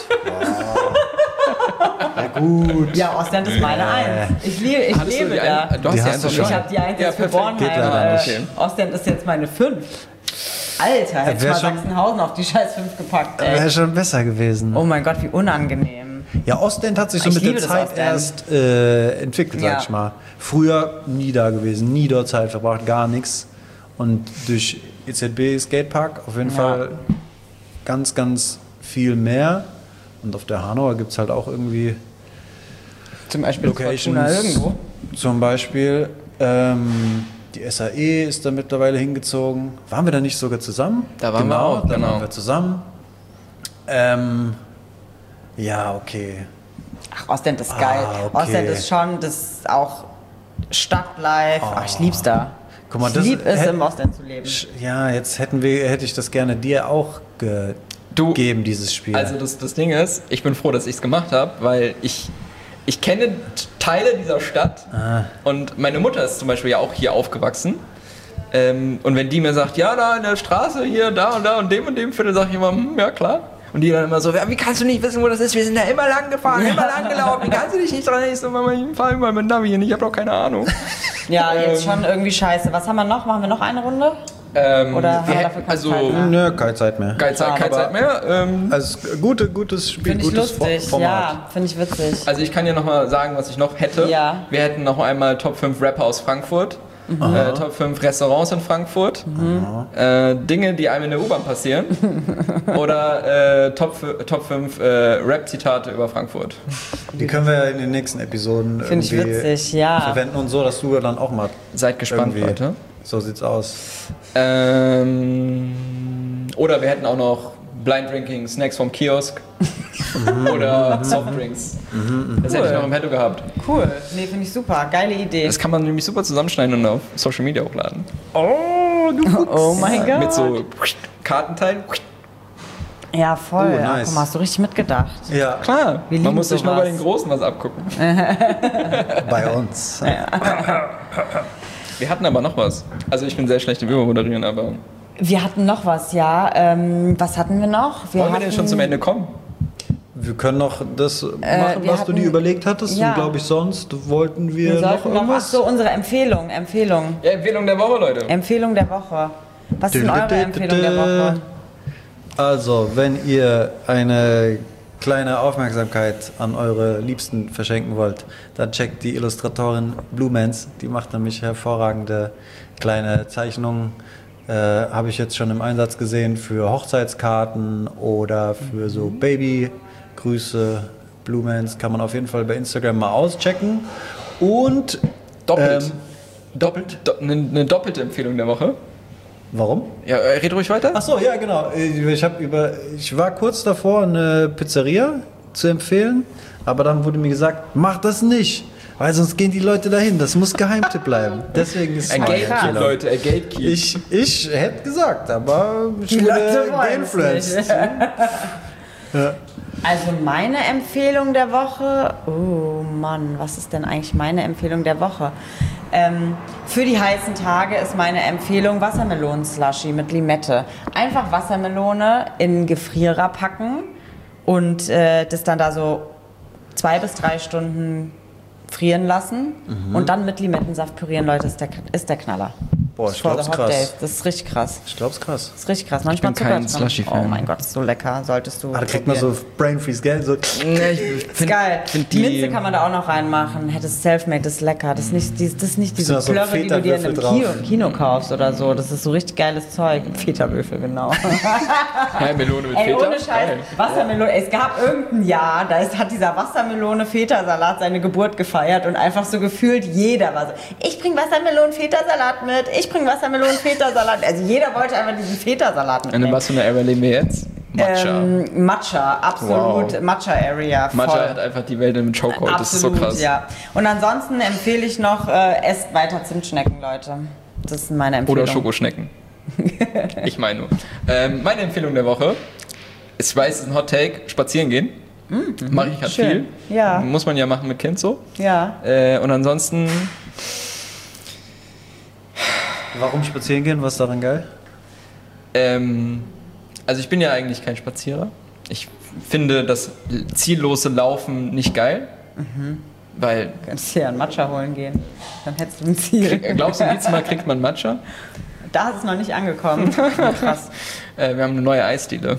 Ja, gut. Ja, Ostend ist meine Eins. Ich, liebe, ich Hattest du lebe die da. ein- Du hast Die die hast Eins du schon. schon. Ich habe die Eins Ja, jetzt für perfekt. Geht leider Bornheim. nicht. Äh, Ostend ist jetzt meine fünf. Alter, hätte ich wär mal schon- Sachsenhausen auf die scheiß fünf gepackt, ey. Wäre schon besser gewesen. Oh mein Gott, wie unangenehm. Ja, Ostend hat sich so Ich mit der liebe das Zeit Ostend. erst äh, entwickelt, Ja. sag ich mal. Früher nie da gewesen, nie dort Zeit verbracht, gar nichts. Und durch E Z B Skatepark auf jeden Ja. Fall ganz, ganz viel mehr. Und auf der Hanauer gibt es halt auch irgendwie Zum Beispiel Locations. Fortuna irgendwo. Zum Beispiel ähm, die S A E ist da mittlerweile hingezogen. Waren wir da nicht sogar zusammen? Da waren wir genau, auch, da genau. waren wir zusammen. Ähm, ja, okay. Ach, Ostend ist Ah, geil. okay. Ostend ist schon, das ist auch Stadtlife. Ach, ich lieb's da. Guck mal, ich das lieb es, hätt- im Ostend zu leben. Sch- Ja, jetzt hätten wir, hätte ich das gerne dir auch Du- gegeben, dieses Spiel. Also das, das Ding ist, ich bin froh, dass ich es gemacht habe, weil ich, ich kenne t- Teile dieser Stadt Ah. und meine Mutter ist zum Beispiel ja auch hier aufgewachsen. Ähm, und wenn die mir sagt, ja, da in der Straße, hier, da und da und dem und dem Viertel, sage ich immer, hm, ja klar. Und die dann immer so, ja, wie kannst du nicht wissen, wo das ist? Wir sind da immer lang gefahren, immer lang gelaufen. Wie kannst du dich nicht dran erinnern? Ich so, Mama, ich fahre immer mit Navi und ich habe doch keine Ahnung. Ja, jetzt Ähm. schon irgendwie scheiße. Was haben wir noch? Machen wir noch eine Runde? Ähm, Oder haben wir wir dafür hätten, keine also, Zeit mehr? Nö, keine Zeit mehr. keine Zeit, keine Aber- Zeit mehr. Ähm, Also gute, gutes Spiel, Finde ich gutes Fo- lustig, Format. ja, finde ich witzig. also ich kann dir nochmal sagen, was ich noch hätte. Ja. Wir hätten noch einmal Top fünf Rapper aus Frankfurt. Äh, Top fünf Restaurants in Frankfurt. Äh, Dinge, die einem in der U-Bahn passieren. Oder äh, Top, f- Top fünf äh, Rap-Zitate über Frankfurt. Die können wir in den nächsten Episoden Finde ich irgendwie witzig, ja. verwenden und so, dass du dann auch mal Seid gespannt, irgendwie. Leute. So sieht's aus. Ähm, oder wir hätten auch noch Blind Drinking, Snacks vom Kiosk. Oder Softdrinks. Das hätte ich noch im Petto gehabt. Cool. Nee, finde ich super. Geile Idee. Das kann man nämlich super zusammenschneiden und auf Social Media hochladen. Oh mein Gott. Mit so Kartenteilen. Ja, voll. Oh, Ja, nice. guck mal, hast du richtig mitgedacht. Ja, Klar, Wir man lieben muss sich nur sowas. bei den Großen was abgucken. bei uns. Wir hatten aber noch was. Also ich bin sehr schlecht im Übermoderieren, aber... Wir hatten noch was, ja. Ähm, was hatten wir noch? Wir Wollen wir hatten, denn schon zum Ende kommen? Wir können noch das machen, wir was du dir hatten- überlegt hattest. ja. Und glaube ich, sonst wollten wir, Wir noch sollten noch, ach irgendwas. so, unsere Empfehlung, Empfehlung. Ja, Empfehlung der Woche, Leute. Empfehlung der Woche. Was ist denn eure Empfehlung der Woche? Also, wenn ihr eine kleine Aufmerksamkeit an eure Liebsten verschenken wollt, dann checkt die Illustratorin Blumens. Die macht nämlich hervorragende kleine Zeichnungen. Äh, Habe ich jetzt schon im Einsatz gesehen für Hochzeitskarten oder für so Babygrüße. Blumens kann man auf jeden Fall bei Instagram mal auschecken. Und Doppelt. Ähm, Doppelt? Do, eine, eine doppelte Empfehlung der Woche. warum? Ja, äh, red ruhig weiter. Ach so, ja, genau. Ich, hab über, ich war kurz davor, eine Pizzeria zu empfehlen, aber dann wurde mir gesagt, mach das nicht, weil sonst gehen die Leute dahin. Das muss Geheimtipp bleiben. Deswegen ist es Ein meine Gatekeep, Empfehlung. Leute, ein Gatekeep. Ich, ich hätte gesagt, aber ich Leute wurde wollen's geinfluenced. Also meine Empfehlung der Woche, oh Mann, was ist denn eigentlich meine Empfehlung der Woche? Ähm, für die heißen Tage ist meine Empfehlung Wassermelonen-Slushy mit Limette. Einfach Wassermelone in einen Gefrierer packen und äh, das dann da so zwei bis drei Stunden frieren lassen und dann mit Limettensaft pürieren, Leute, ist der, ist der Knaller. Boah, ich For the glaub's hot krass. days. Das ist richtig krass. Ich glaub's krass. Das ist richtig krass. Manchmal bin kein Zucker drin. Slushy-Fan. Oh mein Gott, ist so lecker. Solltest du. Ah, da kriegt man so probieren. Brain Freeze, gell? So. Nee, ich Ist find, geil. Find Die die, Minze kann man da auch noch reinmachen. Hey, das ist Selfmade, das ist lecker. Das ist nicht, die- das ist nicht diese da so Plörre, die du dir in einem Feta-Würfel Kino, drauf? Kino kaufst oder so. Das ist so richtig geiles Zeug. Feta-Würfel, genau. ja, Melone mit Ey, Feta. ohne Scheiß. Geil. Wassermelone. Es gab irgendein Jahr, da ist, hat dieser Wassermelone-Feta-Salat seine Geburt gefeiert und einfach so gefühlt jeder war so, ich bring Wassermelonen-Feta-Salat mit, ich bring Wassermelonen-Feta-Salat. Also jeder wollte einfach diesen Feta-Salat Und mitnehmen. was für eine Area leben wir jetzt? Matcha. Ähm, Matcha, absolut. Wow. Matcha-Area. Matcha voll. hat einfach die Welt im Chokehold. Das ist so krass. ja. Und ansonsten empfehle ich noch, äh, esst weiter Zimtschnecken, Leute. Das sind meine Empfehlungen. Oder Schokoschnecken. Ich meine nur. Ähm, meine Empfehlung der Woche, ich weiß, es ist ein Hot Take, spazieren gehen. Mache ich halt Schön. viel. Ja. Muss man ja machen mit Kind so. Ja. Äh, und ansonsten, Warum spazieren gehen? Was ist daran geil? ähm, also ich bin ja eigentlich kein Spazierer. Ich finde das ziellose Laufen nicht geil. Weil, Könntest du ja einen Matcha holen gehen. Dann hättest du ein Ziel. glaubst du, nächstes Mal kriegt man Matcha? Da ist es noch nicht angekommen. Krass. Äh, wir haben eine neue Eisdiele.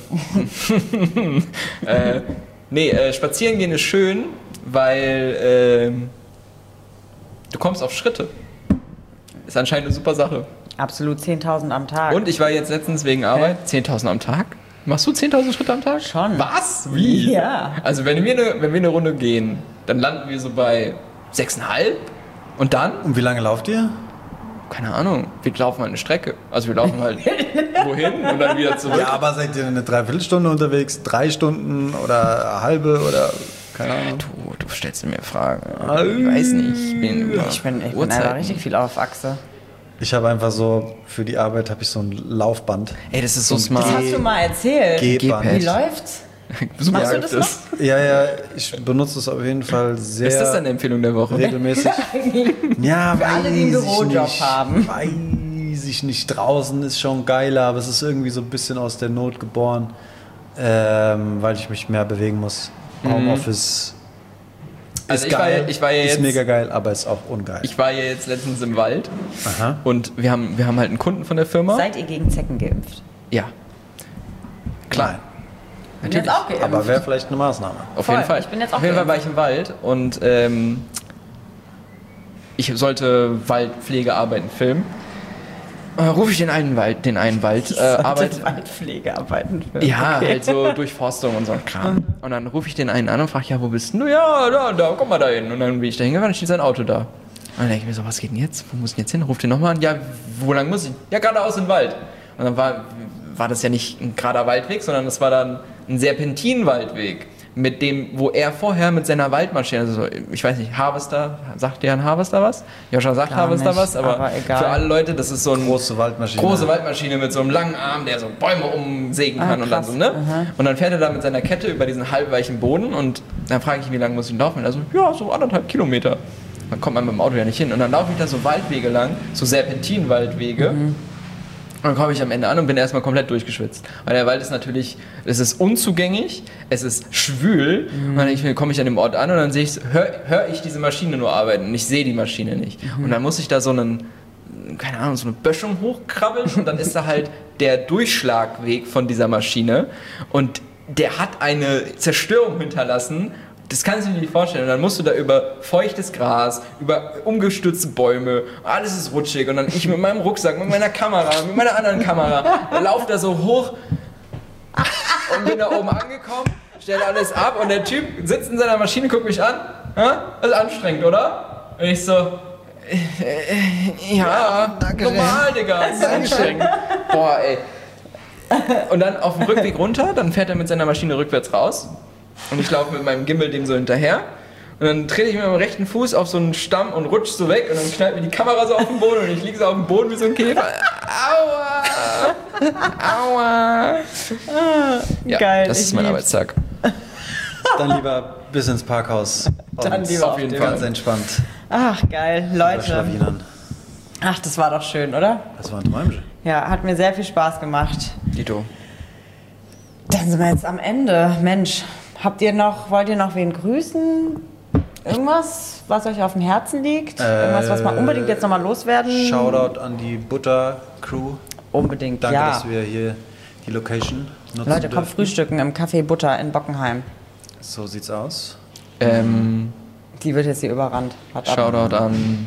äh, nee, äh, spazieren gehen ist schön, weil ähm, du kommst auf Schritte. Ist anscheinend eine super Sache. Absolut zehntausend am Tag. Und ich war jetzt letztens wegen Arbeit zehntausend am Tag. Machst du zehntausend Schritte am Tag? Schon. Was? Wie? Ja. Also wenn wir, eine, wenn wir eine Runde gehen, dann landen wir so bei sechseinhalb und dann, Und wie lange lauft ihr? keine Ahnung, wir laufen halt eine Strecke. Also wir laufen halt wohin und dann wieder zurück. Ja, aber seid ihr eine Dreiviertelstunde unterwegs, drei Stunden oder eine halbe oder keine Ahnung? Du, du stellst mir Fragen. Ich weiß nicht. Ich bin, über ich bin, ich bin Uhrzeiten. einfach richtig viel auf Achse. Ich habe einfach so, für die Arbeit habe ich so ein Laufband. Ey, das ist so Das smart. hast du mal erzählt. Gehband. Wie läuft's? Super Machst du läuft das es. Ja, ja, ich benutze es auf jeden Fall sehr Ist das deine Empfehlung der Woche? regelmäßig. Ja, Für alle, die einen weiß ich Bürojob nicht. haben. Weiß ich nicht. Draußen ist schon geiler, aber es ist irgendwie so ein bisschen aus der Not geboren, ähm, weil ich mich mehr bewegen muss. Homeoffice Also ist ich war geil, ja- ich war ja ist jetzt- mega geil, aber ist auch ungeil. Ich war ja jetzt letztens im Wald Aha. und wir haben, wir haben halt einen Kunden von der Firma. Seid ihr gegen Zecken geimpft? Ja. Klar. Ich bin jetzt auch geimpft. Aber wäre vielleicht eine Maßnahme. Auf Voll, jeden Fall. ich bin jetzt auch Auf jeden Fall war geimpft. ich im Wald und ähm, ich sollte Waldpflegearbeiten filmen. Äh, rufe ich den einen Wald, den einen Wald, äh, Arbeit, Waldpflegearbeiten. Für. ja, Okay. halt so Durchforstung und so ein Kram. Und dann rufe ich den einen an und frage, ja, wo bist du? Ja, da, da, komm mal da hin. Und dann bin ich da hingefahren und steht sein Auto da. Und dann denke ich mir so, was geht denn jetzt? Wo muss ich denn jetzt hin? Ruf den nochmal an. Ja, wo lang muss ich? Ja, geradeaus in den Wald. Und dann war, war das ja nicht ein gerader Waldweg, sondern das war dann ein Serpentinwaldweg. Mit dem, wo er vorher mit seiner Waldmaschine, also so, ich weiß nicht, Harvester, sagt der ein Harvester was? Ja, schon sagt Gar Harvester nicht, was, aber, aber egal. für alle Leute, das ist so ein Große Waldmaschine. große Waldmaschine mit so einem langen Arm, der so Bäume umsägen Ah, kann und dann krass. so, ne? Aha. Und dann fährt er da mit seiner Kette über diesen halbweichen Boden und dann frage ich ihn, wie lange muss ich laufen? Und er so, ja, so anderthalb Kilometer. Dann kommt man mit dem Auto ja nicht hin. Und dann laufe ich da so Waldwege lang, so Serpentinwaldwege. Mhm. Und dann komme ich am Ende an und bin erstmal komplett durchgeschwitzt. Weil der Wald ist natürlich, es ist unzugänglich, es ist schwül. Mhm. Und dann denke ich mir, komme ich an dem Ort an und dann sehe ich, höre hör ich diese Maschine nur arbeiten und ich sehe die Maschine nicht. Mhm. Und dann muss ich da so einen, keine Ahnung, so eine Böschung hochkrabbeln und dann ist da halt der Durchschlagweg von dieser Maschine und der hat eine Zerstörung hinterlassen. Das kannst du dir nicht vorstellen. Und dann musst du da über feuchtes Gras, über umgestürzte Bäume, alles ist rutschig. Und dann ich mit meinem Rucksack, mit meiner Kamera, mit meiner anderen Kamera, laufe da so hoch und bin da oben angekommen, stelle alles ab und der Typ sitzt in seiner Maschine, guckt mich an. Ha? Das ist anstrengend, oder? Und ich so, äh, äh, ja, normal, Digga, das ist anstrengend. Boah, ey. Und dann auf dem Rückweg runter, dann fährt er mit seiner Maschine rückwärts raus. Und ich laufe mit meinem Gimbal dem so hinterher. Und dann trete ich mit meinem rechten Fuß auf so einen Stamm und rutsch so weg. Und dann knallt mir die Kamera so auf den Boden und ich liege so auf dem Boden wie so ein Käfer. Aua! Aua! Ja, Geil, das ich ist mein lieb's. Arbeitstag. Dann lieber bis ins Parkhaus. Dann Und lieber auf jeden ganz Fall. entspannt. Ach, geil. Bei Leute. Schlawinern. Ach, das war doch schön, oder? Das war ein Träumchen. Ja, hat mir sehr viel Spaß gemacht. Dito. Dann sind wir jetzt am Ende. Mensch, habt ihr noch, wollt ihr noch wen grüßen? Irgendwas, was euch auf dem Herzen liegt? Irgendwas, was wir unbedingt jetzt nochmal loswerden? Shoutout an die Butter-Crew. Unbedingt, Danke, ja. dass wir hier die Location nutzen Leute, kommt dürfen. frühstücken im Café Butter in Bockenheim. So sieht's aus. Ähm, Die wird jetzt hier überrannt. Hat ab Shoutout an,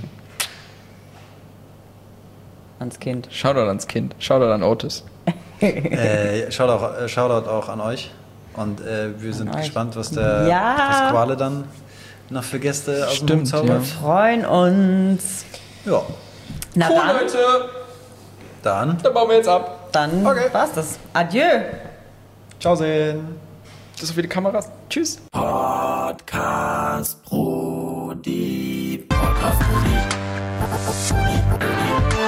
ans Kind. Shoutout ans Kind. Shoutout an Otis. äh, Shoutout, äh, Shoutout auch an euch. Und äh, wir sind An euch. gespannt, was der Ja. Pasquale dann noch für Gäste aus dem Stimmt, Hut zaubert. Freuen uns. Ja. Na Cool, dann, Leute. Dann. Dann bauen wir jetzt ab. dann Okay. war's das. Adieu. Ciao sehen. Das ist so viele Kameras. Tschüss. Podcast Brudi. Podcast Brudi.